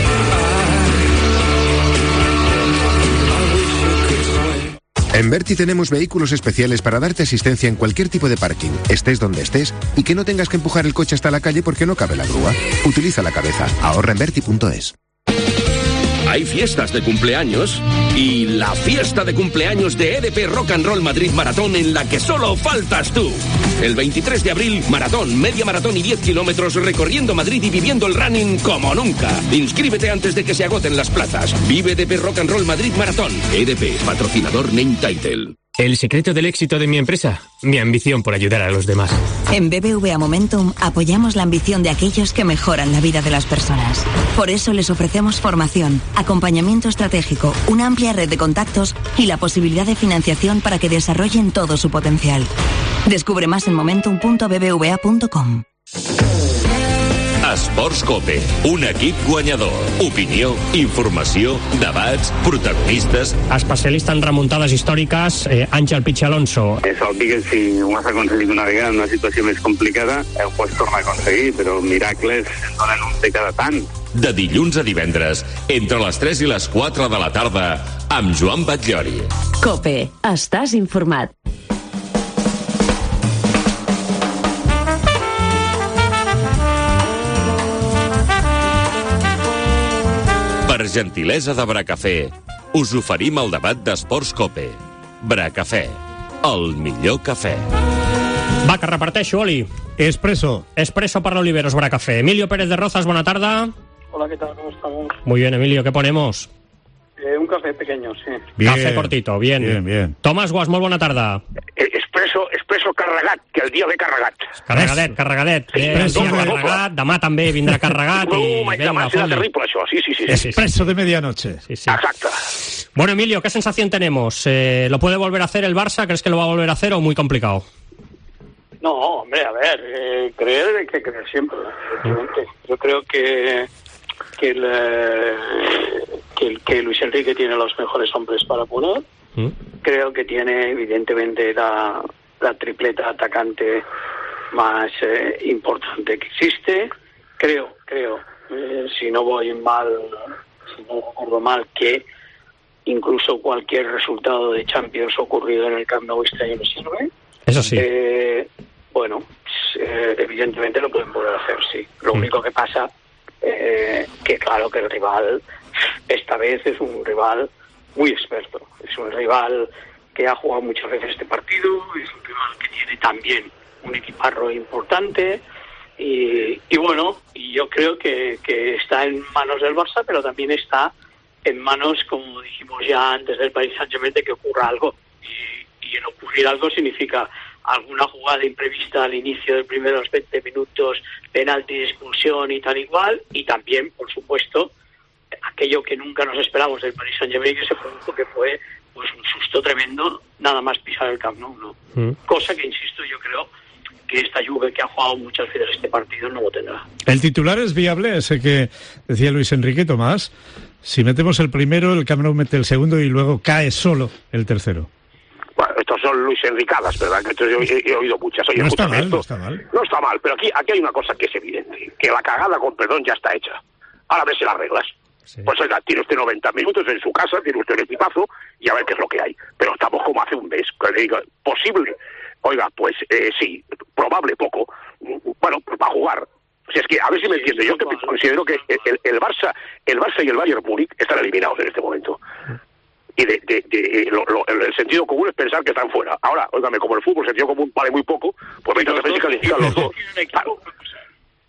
En Berti tenemos vehículos especiales para darte asistencia en cualquier tipo de parking, estés donde estés, y que no tengas que empujar el coche hasta la calle porque no cabe la grúa. Utiliza la cabeza. Ahorra en Berti punto es. Hay fiestas de cumpleaños y la fiesta de cumpleaños de E D P Rock and Roll Madrid Maratón, en la que solo faltas tú. El veintitrés de abril, maratón, media maratón y diez kilómetros recorriendo Madrid y viviendo el running como nunca. Inscríbete antes de que se agoten las plazas. Vive E D P Rock and Roll Madrid Maratón. E D P, patrocinador Name Title. El secreto del éxito de mi empresa, mi ambición por ayudar a los demás. En B B V A Momentum apoyamos la ambición de aquellos que mejoran la vida de las personas. Por eso les ofrecemos formación, acompañamiento estratégico, una amplia red de contactos y la posibilidad de financiación para que desarrollen todo su potencial. Descubre más en momentum punto b b v a punto com. Esports Cope, un equip guanyador. Opinió, informació, debats, protagonistes. Especialista en remuntades històriques, eh, Àngel Pitx Alonso. És obvi que si ho has aconseguit una vegada en una situació més complicada, ho pots tornar a aconseguir, però miracles en donen un de cada tant. De dilluns a divendres, entre les tres i les quatre de la tarda, amb Joan Batllori. Cope, estàs informat. Per gentilesa de Bracafé, us oferim el debat d'Esports Cope. Bracafé, el millor cafè. Va, que reparteixo, Oli. Espresso. Espresso per l'Oliveros Bracafé. Emilio Pérez de Rozas, buena tarde. Hola, ¿qué tal? ¿Cómo estamos? Muy bien, Emilio, ¿qué ponemos? Eh, un café pequeño, sí. Bien. Café cortito, bien. Bien, bien. Tomàs Guas, molt bona tarda. Expreso, expreso carregat, que el dia ve carregat. Carregadet, carregadet. Sí, Eh, el dia doble, carregat, demà també vindrà carregat. No, i demà venga, serà fot-li. terrible això, sí, sí, sí. sí. Expreso de medianoche. Sí, sí. Exacte. Bueno, Emilio, ¿qué sensación tenemos? Eh, ¿Lo puede volver a hacer el Barça? ¿Crees que lo va a volver a hacer o muy complicado? No, hombre, a ver, eh, creer hay que creer siempre, evidentemente. Yo creo que que, el, eh, que, el- que Luis Enrique tiene los mejores hombres para poner. Creo que tiene, evidentemente, la, la tripleta atacante más eh, importante que existe. Creo, creo, eh, si no voy mal, si no recuerdo mal, que incluso cualquier resultado de Champions ocurrido en el Camp Nou este año le sirve. Eso sí. Eh, bueno, eh, evidentemente lo pueden volver a hacer, sí. Lo único que pasa, eh, que claro que el rival esta vez es un rival muy experto. Es un rival que ha jugado muchas veces este partido, es un rival que tiene también un equiparro importante y, y bueno, y yo creo que, que está en manos del Barça, pero también está en manos, como dijimos ya antes, del Paris Saint-Germain, de que ocurra algo. Y, y el ocurrir algo significa alguna jugada imprevista al inicio de los primeros veinte minutos, penalti, expulsión y tal igual, y también, por supuesto, aquello que nunca nos esperamos del Paris Saint-Germain que se produjo, que fue pues un susto tremendo, nada más pisar el Camp Nou, ¿no? Mm. Cosa que, insisto, yo creo que esta Juve, que ha jugado muchas veces este partido, no lo tendrá. El titular es viable, ese que decía Luis Enrique, Tomás. Si metemos el primero, el Camp Nou mete el segundo y luego cae solo el tercero. Bueno, estos son Luis Enricadas, ¿verdad? Que entonces yo he, he oído muchas. Oye, No está escúchame mal, esto. no está mal. No está mal, pero aquí, aquí hay una cosa que es evidente, que la cagada, con perdón, ya está hecha. Ahora a ver si las reglas. Pues oiga, tiene usted noventa minutos en su casa, tiene usted el equipazo y a ver qué es lo que hay. Pero estamos como hace un mes, que le diga, posible. Oiga, pues eh, sí, probable poco. Bueno, pues va a jugar. O sea, es que, a ver si me entiende, yo que considero que el, el Barça el Barça y el Bayern Múnich están eliminados en este momento. Y de, de, de lo, lo, el sentido común es pensar que están fuera. Ahora, óigame, como el fútbol, el sentido común vale muy poco, pues mientras se califican los dos.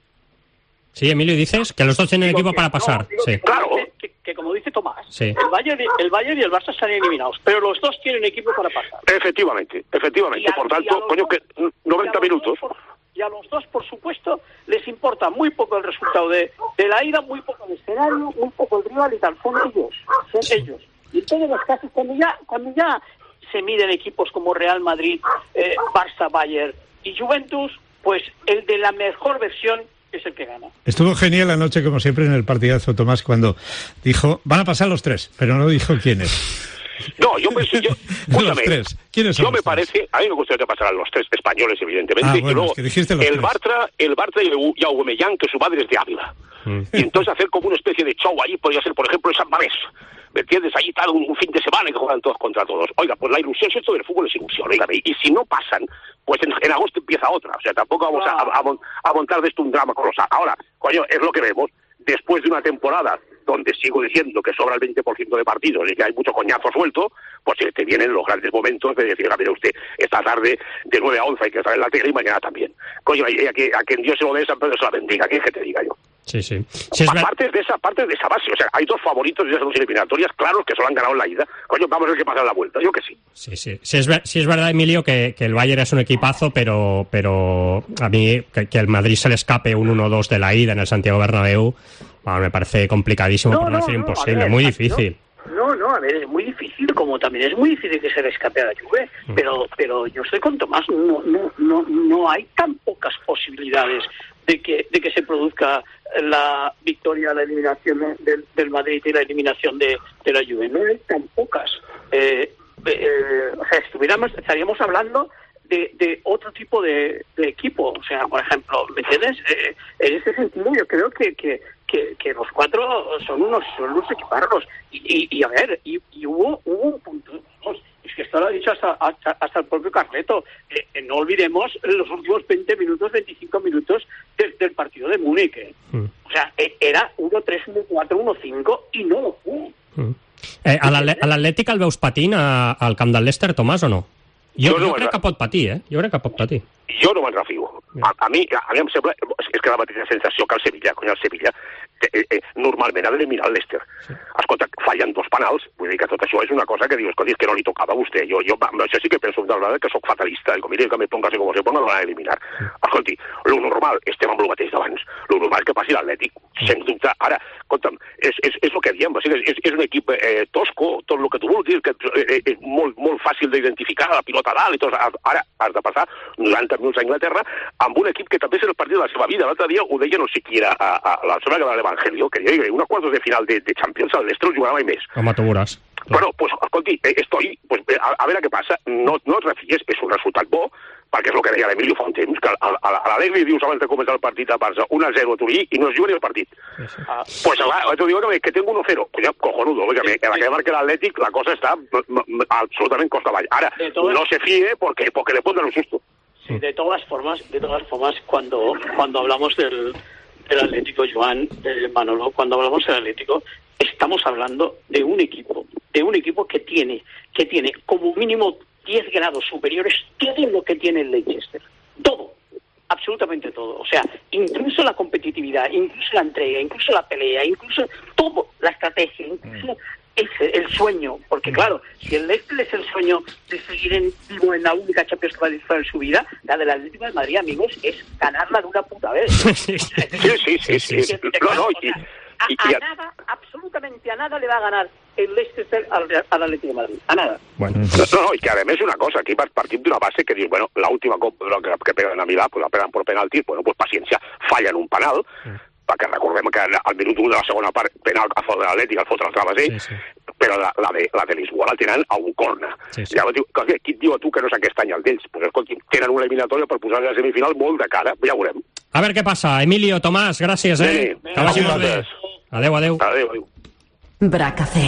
Sí, Emilio, dices que los dos tienen digo equipo que, para pasar. No, sí. que, claro. Que, que como dice Tomás, sí. el, Bayern, el Bayern y el Barça están eliminados, pero los dos tienen equipo para pasar. Efectivamente, efectivamente. A, por tanto, coño, dos, que noventa minutos. Por, y a los dos, por supuesto, les importa muy poco el resultado de, de la ida, muy poco el escenario, muy poco el rival y tal. Son ellos, son sí. ellos. Y en todos los casos, cuando ya, cuando ya se miden equipos como Real Madrid, eh, Barça, Bayern y Juventus, pues el de la mejor versión es el que gana. Estuvo genial anoche, como siempre, en el partidazo, Tomás, cuando dijo, van a pasar los tres, pero no dijo quiénes. No, yo pensé, yo, los tres. ¿Quiénes son? Yo me parece, a mí me gustaría que pasaran los tres españoles, evidentemente, ah, y bueno, luego es que dijiste los el tres. Bartra, el Bartra y Aubameyang, que su madre es de Ávila. Mm. Y entonces hacer como una especie de show allí, podría ser, por ejemplo, en San Mamés. ¿Me entiendes? Allí tal, un, un fin de semana y que juegan todos contra todos. Oiga, pues la ilusión, esto del fútbol es ilusión, oiga, y si no pasan, pues en, en agosto empieza otra. O sea, tampoco vamos a, a, a montar de esto un drama colosal. Ahora, coño, es lo que vemos, después de una temporada donde sigo diciendo que sobra el veinte por ciento de partidos y que hay mucho coñazo suelto, pues te vienen los grandes momentos de decir, mire usted, esta tarde de nueve a once hay que estar en la tele y mañana también. Coño, a, a, a quien Dios se lo dé, San Pedro se la bendiga, ¿qué es que te diga yo? Sí, sí. sí es aparte de esa parte de esa base, o sea, hay dos favoritos de esas dos eliminatorias claros que solo han ganado en la ida. Coño, vamos a ver qué pasa en la vuelta, yo que sí. Sí, sí. Sí es, ver, sí es verdad, Emilio, que, que el Bayern es un equipazo, pero pero a mí que, que el Madrid se le escape un uno dos de la ida en el Santiago Bernabéu, bueno, me parece complicadísimo, no, por no, no decir no, imposible, ver, muy difícil. No, no, a ver, es muy difícil, como también es muy difícil que se le escape a la Juve, mm. pero pero yo estoy con Tomás, no no no no hay tan pocas posibilidades de que de que se produzca la victoria, la eliminación de, de, del Madrid y la eliminación de, de la Juve, no hay tan pocas. Eh, eh, o sea, estuviéramos, estaríamos hablando de, de otro tipo de, de equipo, o sea, por ejemplo, ¿me entiendes? Eh, en ese sentido yo creo que, que Que, que los cuatro son unos son unos equiparros y, y, y a ver y, y hubo hubo un punto vamos, es que esto lo ha dicho hasta hasta, hasta el propio Carleto, eh, eh, no olvidemos los últimos veinte minutos, veinticinco minutos de, del partido de Múnich, eh. mm. o sea, eh, era uno tres, uno cuatro, uno cinco y no lo fue. mm. eh, a l'Atlètic el veus patint a, al camp del Leicester, Tomàs, o no? Jo, jo, jo crec que pot patir, eh? Jo crec que pot patir. Jo no me'n refio. A, a, mi, a mi em sembla... És que la mateixa sensació que el Sevilla, cony, el Sevilla eh, eh, normalment ha d'eliminar el Leicester. Sí. Escolta, fallen dos penals, vull dir que tot això és una cosa que dius, escolta, és que no li tocava a vostè. Jo, jo això sí que penso de vegades que sóc fatalista. Dic, mira, que me ponga así como se ponga, lo van a eliminar. Sí. Escolti, lo normal, estem amb el mateix d'abans. Lo normal és que passi l'Atlètic, sí. Sens dubte. Ara, escolta'm, és, és, és el que diem, o sigui, és, és un equip eh, tosco, tot el que tu vulguis, que eh, és molt, molt fàcil d'identificar, la pilota dalt i tot. Ara has de passar noranta minuts a Anglaterra amb un equip que també és el partit de la seva vida. L'altre dia ho deia, no sé qui era, a, a, a la zona de l'Evangelio, que deia que una quartos de final de, de Champions al Leicester jugarà mai més. Home, tu veuràs. Bueno, pues, escolti, eh, estoy, pues, a, a veure què passa. No, no et refies, és un resultat bo, perquè és el que deia l'Emilio fa un temps, que a, a, a l'Alegri dius abans de començar el partit a Barça un a zero a Turí i no es juga ni el partit. Sí, sí. Ah, pues ahora te digo que, que tengo uno cero. Coño, cojonudo, oiga, sí, en la que marque el Athletic la cosa está absolutamente costa abajo. Ahora, todas... no se fíe porque, porque le ponen un susto. Sí, de todas formas, de todas formas, cuando, cuando hablamos del, del Atlético, Joan, de Manolo, cuando hablamos del Atlético, estamos hablando de un equipo, de un equipo que tiene, que tiene como mínimo diez grados superiores todo lo que tiene el Leicester. Todo. Absolutamente todo. O sea, incluso la competitividad, incluso la entrega, incluso la pelea, incluso todo, la estrategia, incluso ese, el sueño. Porque claro, si el Leicester es el sueño de seguir en vivo en la única Champions que va a disfrutar en su vida, la del Atlético de Madrid, amigos, es ganarla de una puta vez. Sí, sí, sí. sí, sí. No, no, y, a, a nada, absolutamente a nada le va a ganar el Leicester al, al Atlético de Madrid. A nada. Bueno. No, no, y que además una cosa, aquí partim d'una base que dius, bueno, la última que, que peguen a Milà, pues la pegan por penaltis, bueno, pues paciencia, fallen un penal, sí. Perquè recordem que al minut u de la segona part, penal a favor de l'Atlètic, al fotre el travesser, sí, sí. Però la, la, de, la de Lisboa la tenen a un corna. Sí, sí. Llavors, qui et diu a tu que no és aquest any el d'ells? Pues, escolti, tenen una eliminatòria per posar a la semifinal molt de cara, ja ho veurem. A veure què passa. Emilio, Tomàs, gràcies, eh? Sí, que vagi molt bé. Adéu, adéu. Adéu, adéu. Bracafé.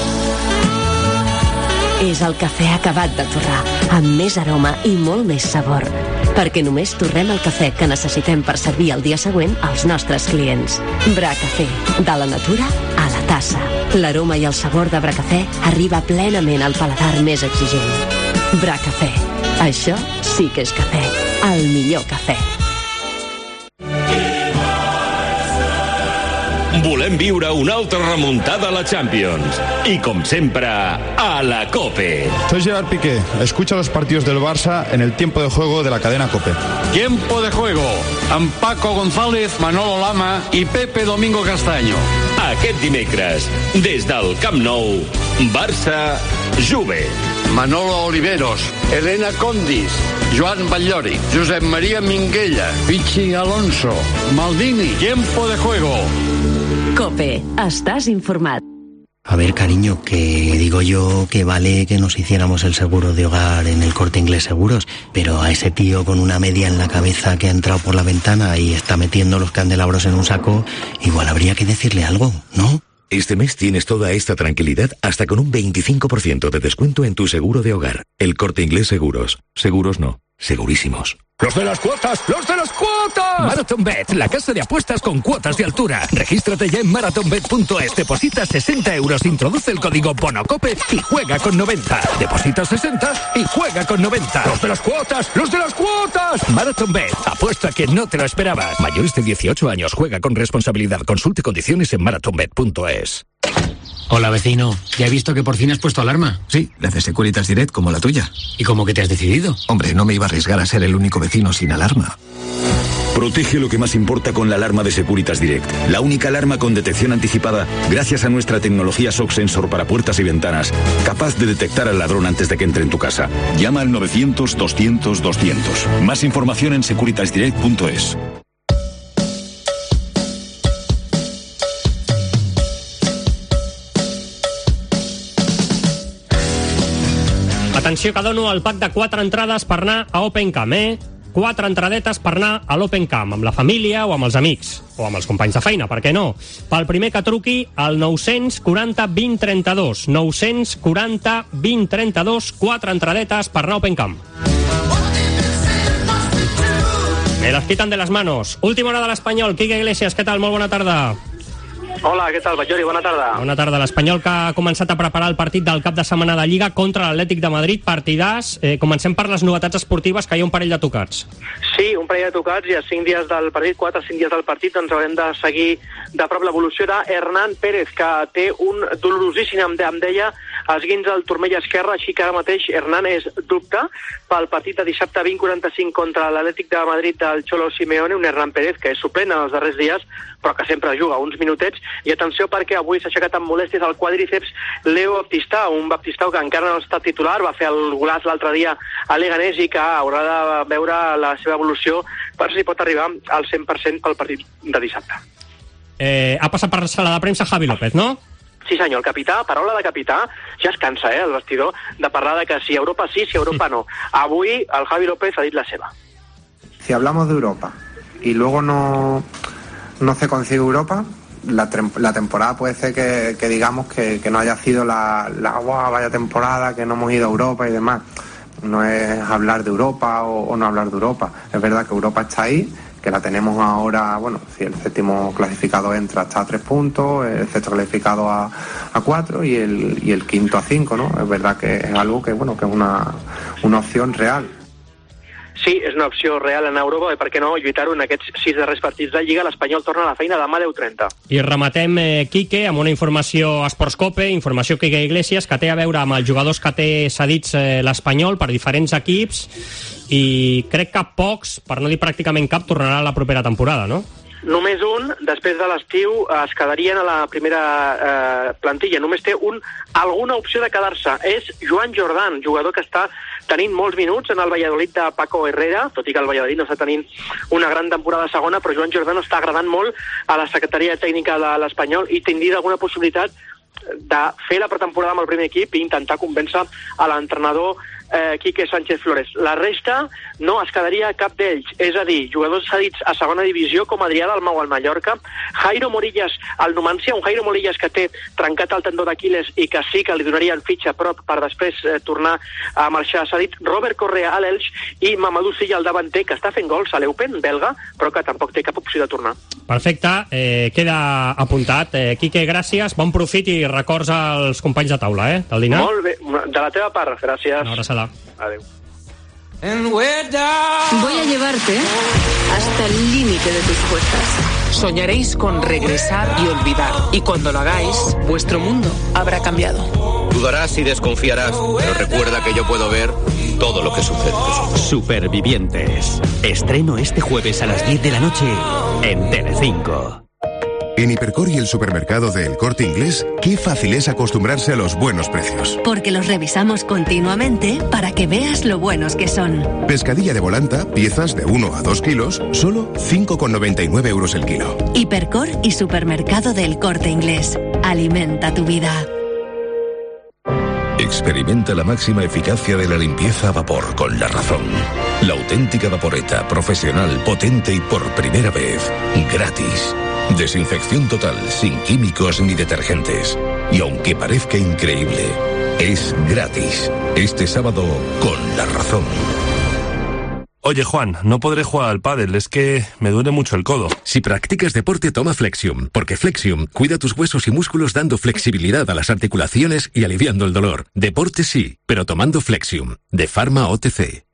És el cafè acabat de torrar, amb més aroma i molt més sabor. Perquè només torrem el cafè que necessitem per servir el dia següent als nostres clients. Bracafé, de la natura a la tassa. L'aroma i el sabor de Bracafé arriba plenament al paladar més exigent. Bracafé, això sí que és cafè, el millor cafè. volem viure una altra remuntada a la Champions. Y como siempre, a la COPE. Soy Gerard Piqué. Escucha los partidos del Barça en el tiempo de juego de la cadena COPE. Tiempo de juego amb Paco González, Manolo Lama i Pepe Domingo Castaño. Aquest dimecres, des del Camp Nou, Barça Juve. Manolo Oliveros, Elena Condis, Joan Batllori, Josep María Minguella, Pichi Alonso, Maldini. Tiempo de juego. COPE. Estás informat. A ver, cariño, que digo yo que vale que nos hiciéramos el seguro de hogar en el Corte Inglés Seguros, pero a ese tío con una media en la cabeza que ha entrado por la ventana y está metiendo los candelabros en un saco, igual habría que decirle algo, ¿no? Este mes tienes toda esta tranquilidad hasta con un veinticinco por ciento de descuento en tu seguro de hogar. El Corte Inglés Seguros. Seguros no, segurísimos. ¡Los de las cuotas! ¡Los de las cuotas! MarathonBet, la casa de apuestas con cuotas de altura. Regístrate ya en marathonbet punto es. Deposita sesenta euros, introduce el código BONOCOPE y juega con noventa. Deposita sesenta y juega con noventa. ¡Los de las cuotas! ¡Los de las cuotas! MarathonBet, apuesta que no te lo esperabas. Mayores de dieciocho años, juega con responsabilidad. Consulte condiciones en marathonbet punto es. Hola, vecino. Ya he visto que por fin has puesto alarma. Sí, la de Securitas Direct como la tuya. ¿Y cómo que te has decidido? Hombre, no me iba a arriesgar a ser el único vecino sin alarma. Protege lo que más importa con la alarma de Securitas Direct. La única alarma con detección anticipada gracias a nuestra tecnología S O C Sensor para puertas y ventanas, capaz de detectar al ladrón antes de que entre en tu casa. Llama al novecientos doscientos doscientos. Más información en securitas direct punto es. Atenció que dono el pack de quatre entrades per anar a Open Camp, eh? Quatre entradetes per anar a l'Open Camp, amb la família o amb els amics, o amb els companys de feina, per què no? Pel primer que truqui al nou quaranta vint trenta-dos, nou quaranta vint trenta-dos, quatre entradetes per anar a Open Camp. Me las quitan de las manos. Última hora de l'Espanyol. Quique Iglesias, què tal? Molt bona tarda. Hola, què tal, Batllori? Bona tarda. Bona tarda. L'Espanyol que ha començat a preparar el partit del cap de setmana de Lliga contra l'Atlètic de Madrid, partidàs. Eh, comencem per les novetats esportives, que hi ha un parell de tocats. Sí, un parell de tocats, i a cinc dies del partit, quatre, cinc dies del partit, doncs haurem de seguir de prop l'evolució d'Hernán Pérez, que té un dolorosíssim, em deia, esguins al turmell esquerre, així que ara mateix Hernán és dubte pel partit de dissabte vint quaranta-cinc contra l'Atlètic de Madrid del Cholo Simeone, un Hernán Pérez que és suplent en els darrers dies, però que sempre juga uns minutets. I atenció, perquè avui s'ha aixecat amb molèsties al quadríceps Leo Baptistao, un Baptistao que encara no ha estat titular, va fer el golaç l'altre dia a Leganés i que haurà de veure la seva evolució per si pot arribar al cent per cent pel partit de dissabte. Eh, ha passat per sala de premsa Javi López, no? Sí, senyor, el capità, paraula de capità, ja es cansa, eh, el vestidor, de parlar de que si Europa sí, si Europa no. Avui el Javi López ha dit la seva. Si hablamos de Europa y luego no, no se consigue Europa, la, la temporada puede ser que, que digamos que, que no haya sido la, la wow, vaya temporada, que no hemos ido a Europa y demás. No es hablar de Europa o, o no hablar de Europa. Es verdad que Europa está ahí, que la tenemos ahora, bueno, si el séptimo clasificado entra está a tres puntos, el sexto clasificado a, a cuatro y el, y el quinto a cinco, ¿no? Es verdad que es algo que, bueno, que es una, una opción real. Sí, és una opció real en Europa, i per què no lluitar-ho en aquests sis darrers partits de Lliga. L'Espanyol torna a la feina demà a deu trenta. I rematem, eh, Quique, amb una informació a Sportscope, informació Quique Iglesias, que té a veure amb els jugadors que té cedits eh, l'Espanyol per diferents equips, i crec que pocs, per no dir pràcticament cap, tornarà a la propera temporada, no? Només un, després de l'estiu, es quedarien a la primera eh, plantilla. Només té un, alguna opció de quedar-se. És Joan Jordan, jugador que està tenint molts minuts en el Valladolid de Paco Herrera, tot i que el Valladolid no està tenint una gran temporada segona, però Joan Jordan està agradant molt a la secretaria tècnica de l'Espanyol i tindria alguna possibilitat de fer la pretemporada amb el primer equip i intentar convèncer a l'entrenador eh, Quique Sánchez Flores. La resta no es quedaria cap d'ells, és a dir, jugadors cedits a segona divisió com Adrià Dalmau al Mallorca, Jairo Morillas al Numancia, un Jairo Morillas que té trencat el tendó d'Aquiles i que sí que li donarien fitxa prop per després eh, tornar a marxar cedit, Robert Correa a l'Elx i Mamadou Silla al davanter, que està fent gols a l'Eupen belga, però que tampoc té cap opció de tornar. Perfecte, eh, queda apuntat. Eh, Quique, gràcies, bon profit i records als companys de taula, eh, del dinar. Molt bé, de la teva part, gràcies. Una abraçada. Adéu. Voy a llevarte hasta el límite de tus fuerzas. Soñaréis con regresar y olvidar. Y cuando lo hagáis, vuestro mundo habrá cambiado. Dudarás y desconfiarás, pero recuerda que yo puedo ver todo lo que sucede. Supervivientes. Estreno este jueves a las diez de la noche en Telecinco. En Hipercor y el supermercado de El Corte Inglés, qué fácil es acostumbrarse a los buenos precios. Porque los revisamos continuamente para que veas lo buenos que son. Pescadilla de volanta, piezas de uno a dos kilos, solo cinco con noventa y nueve euros el kilo. Hipercor y supermercado del Corte Inglés. Alimenta tu vida. Experimenta la máxima eficacia de la limpieza a vapor con La Razón. La auténtica vaporeta, profesional, potente y por primera vez, gratis. Desinfección total, sin químicos ni detergentes. Y aunque parezca increíble, es gratis. Este sábado con La Razón. Oye, Juan, no podré jugar al pádel, es que me duele mucho el codo. Si practicas deporte, toma Flexium, porque Flexium cuida tus huesos y músculos dando flexibilidad a las articulaciones y aliviando el dolor. Deporte sí, pero tomando Flexium, de Pharma O T C.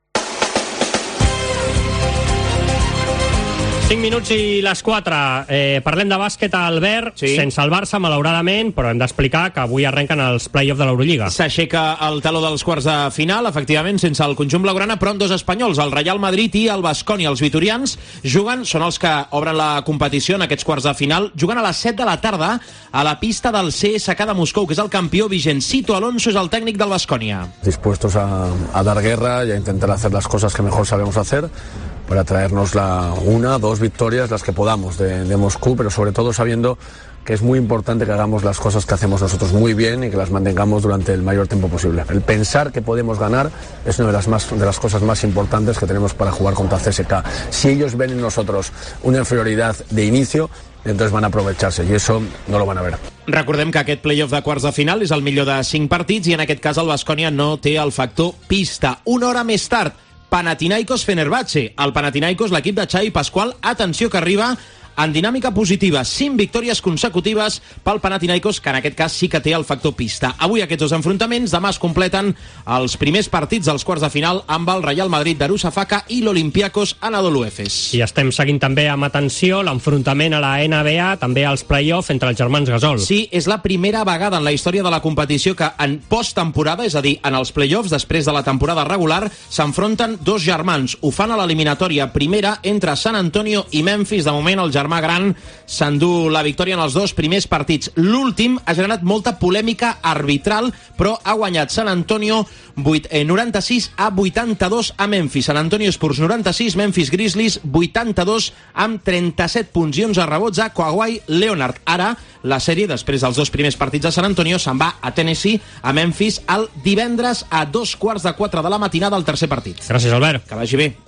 cinc minuts i les quatre. Eh, parlem de bàsquet a Albert, sí. Sense el Barça, malauradament, però hem d'explicar que avui arrenquen els play-offs de l'Eurolliga. S'aixeca el taló dels quarts de final, efectivament, sense el conjunt blaugrana, però amb dos espanyols, el Real Madrid i el Baskonia. Els vitorians juguen, són els que obren la competició en aquests quarts de final, juguen a les set de la tarda a la pista del C S K de Moscou, que és el campió vigent. Sito Alonso és el tècnic del Baskonia. Dispuestos a, a dar guerra y a intentar hacer las cosas que mejor sabemos hacer, para traernos la una, dos victorias, las que podamos de, de Moscú, pero sobre todo sabiendo que es muy importante que hagamos las cosas que hacemos nosotros muy bien y que las mantengamos durante el mayor tiempo posible. El pensar que podemos ganar es una de las, más, de las cosas más importantes que tenemos para jugar contra C S K. Si ellos ven en nosotros una inferioridad de inicio, entonces van a aprovecharse, i això no lo van a ver. Recordem que aquest playoff de quarts de final és el millor de cinc partits i en aquest cas el Baskonia no té el factor pista. Una hora més tard, Panathinaikos Fenerbahce. El Panathinaikos, l'equip de Xavi Pasqual, atenció que arriba en dinàmica positiva, cinc victòries consecutives pel Panathinaikos, que en aquest cas sí que té el factor pista. Avui aquests dos enfrontaments, demà es completen els primers partits dels quarts de final amb el Real Madrid d'Arusafaka i l'Olympiakos Anadolu Efes. I estem seguint també amb atenció l'enfrontament a la N B A, també als play-off entre els germans Gasol. Sí, és la primera vegada en la història de la competició que en post-temporada, és a dir, en els play-offs, després de la temporada regular, s'enfronten dos germans. Ho fan a l'eliminatòria primera entre San Antonio i Memphis. De moment el germà gran s'endú la victòria en els dos primers partits. L'últim ha generat molta polèmica arbitral, però ha guanyat San Antonio noranta-sis a vuitanta-dos a Memphis. San Antonio Spurs noranta-sis, Memphis Grizzlies vuitanta-dos amb trenta-set punts i onze rebots a Kawhi Leonard. Ara, la sèrie, després dels dos primers partits de San Antonio, se'n va a Tennessee, a Memphis, el divendres a dos quarts de quatre de la matinada del tercer partit. Gràcies, Albert. Que vagi bé.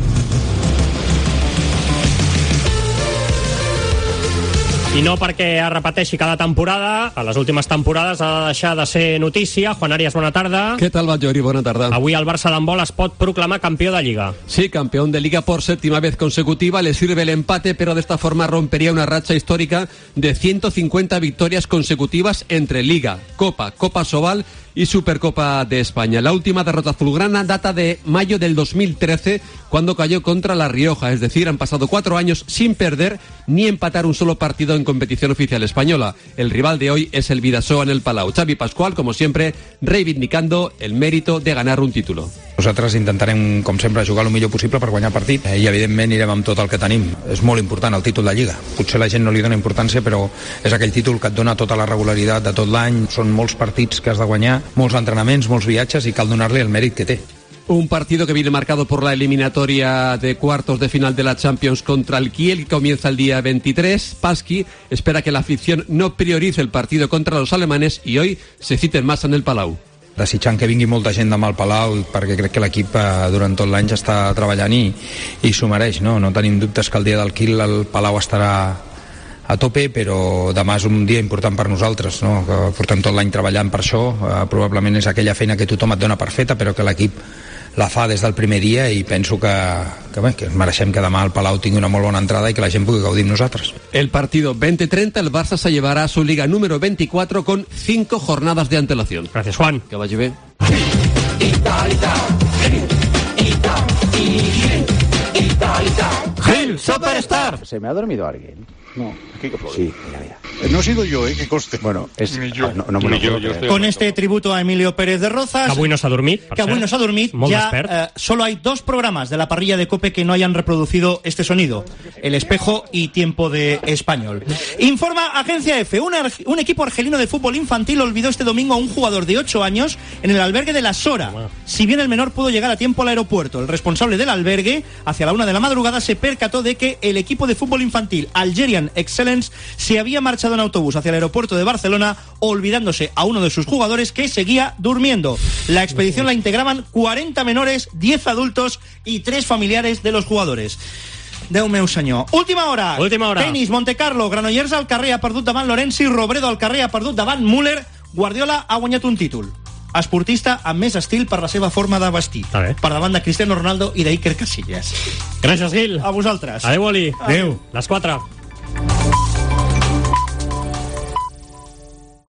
I no perquè es repeteixi cada temporada, a les últimes temporades ha de deixar de ser notícia. Juan Arias, bona tarda. ¿Qué tal, Vallori? Buena tarde. Avui el Barça d'handbol es pot proclamar campió de Liga. Sí, campeón de Liga por séptima vez consecutiva. Le sirve el empate, pero de esta forma rompería una racha histórica de ciento cincuenta victorias consecutivas entre Liga, Copa, Copa Sobal y Supercopa de España. La última derrota azulgrana data de mayo del dos mil trece, cuando cayó contra La Rioja. Es decir, han pasado cuatro años sin perder ni empatar un solo partido en competición oficial española. El rival de hoy es el Bidasoa en el Palau. Xavi Pascual, como siempre, reivindicando el mérito de ganar un título. Nosaltres intentarem, com sempre, jugar el millor possible per guanyar partit i, evidentment, anirem amb tot el que tenim. És molt important el títol de Lliga. Potser la gent no li dona importància, però és aquell títol que et dona tota la regularitat de tot l'any. Són molts partits que has de guanyar, molts entrenaments, molts viatges, i cal donar-li el mèrit que té. Un partido que viene marcado por la eliminatoria de cuartos de final de la Champions contra el Kiel, que comienza el día veintitrés. Pasqui espera que la afición no priorice el partido contra los alemanes y hoy se citen más en el Palau. Desitjant que vingui molta gent demà al Palau, perquè crec que l'equip eh, durant tot l'any ja està treballant i, i s'ho mereix, no? No tenim dubtes que el dia del Kiel el Palau estarà a tope, però demà és un dia important per nosaltres, no? Que portem tot l'any treballant per això. Eh, probablement és aquella feina que tothom et dona per feta, però que l'equip la fa des del primer dia, i penso que, que, bé, que mereixem que demà al Palau tingui una molt bona entrada i que la gent pugui gaudir amb nosaltres. El partido veinte treinta, el Barça se llevará a su liga número veinticuatro con cinco jornadas de antelación. Gracias, Juan. Que vaya bien. Gil Superstar. titular. ¿Se me ha dormido alguien? No. Sí, mira, mira. No he sido yo, eh, que coste. Bueno, es... Ni yo. Ah, no, no me lo Ni yo, puedo yo creer. estoy- Con este tributo a Emilio Pérez de Rozas, Que avui no s'ha dormit, per que avui cert. no s'ha dormit, Molt ya despert. eh, solo hay dos programas de la parrilla de COPE que no hayan reproducido este sonido: El Espejo y Tiempo de Español. Informa Agencia F, un, arg- un equipo argelino de fútbol infantil olvidó este domingo a un jugador de ocho años en el albergue de La Sora. Si bien el menor pudo llegar a tiempo al aeropuerto, el responsable del albergue, hacia la una de la madrugada, se percató de que el equipo de fútbol infantil Algerian Excellence se había marchado en autobús hacia el aeropuerto de Barcelona, olvidándose a uno de sus jugadores que seguía durmiendo. La expedición la integraban cuarenta menores, diez adultos y tres familiares de los jugadores. Déu meu senyor. Última hora. Última hora. Tenis, Montecarlo, Granollers al carrer ha perdut davant Lorenzi, Robredo al carrer ha perdut davant Müller, Guardiola ha guanyat un títol. Esportista amb més estil per la seva forma de vestir. Per davant de Cristiano Ronaldo i d'Iker Casillas. Gràcies, Gil. A vosaltres. Adéu, Oli. Adéu. Les quatre.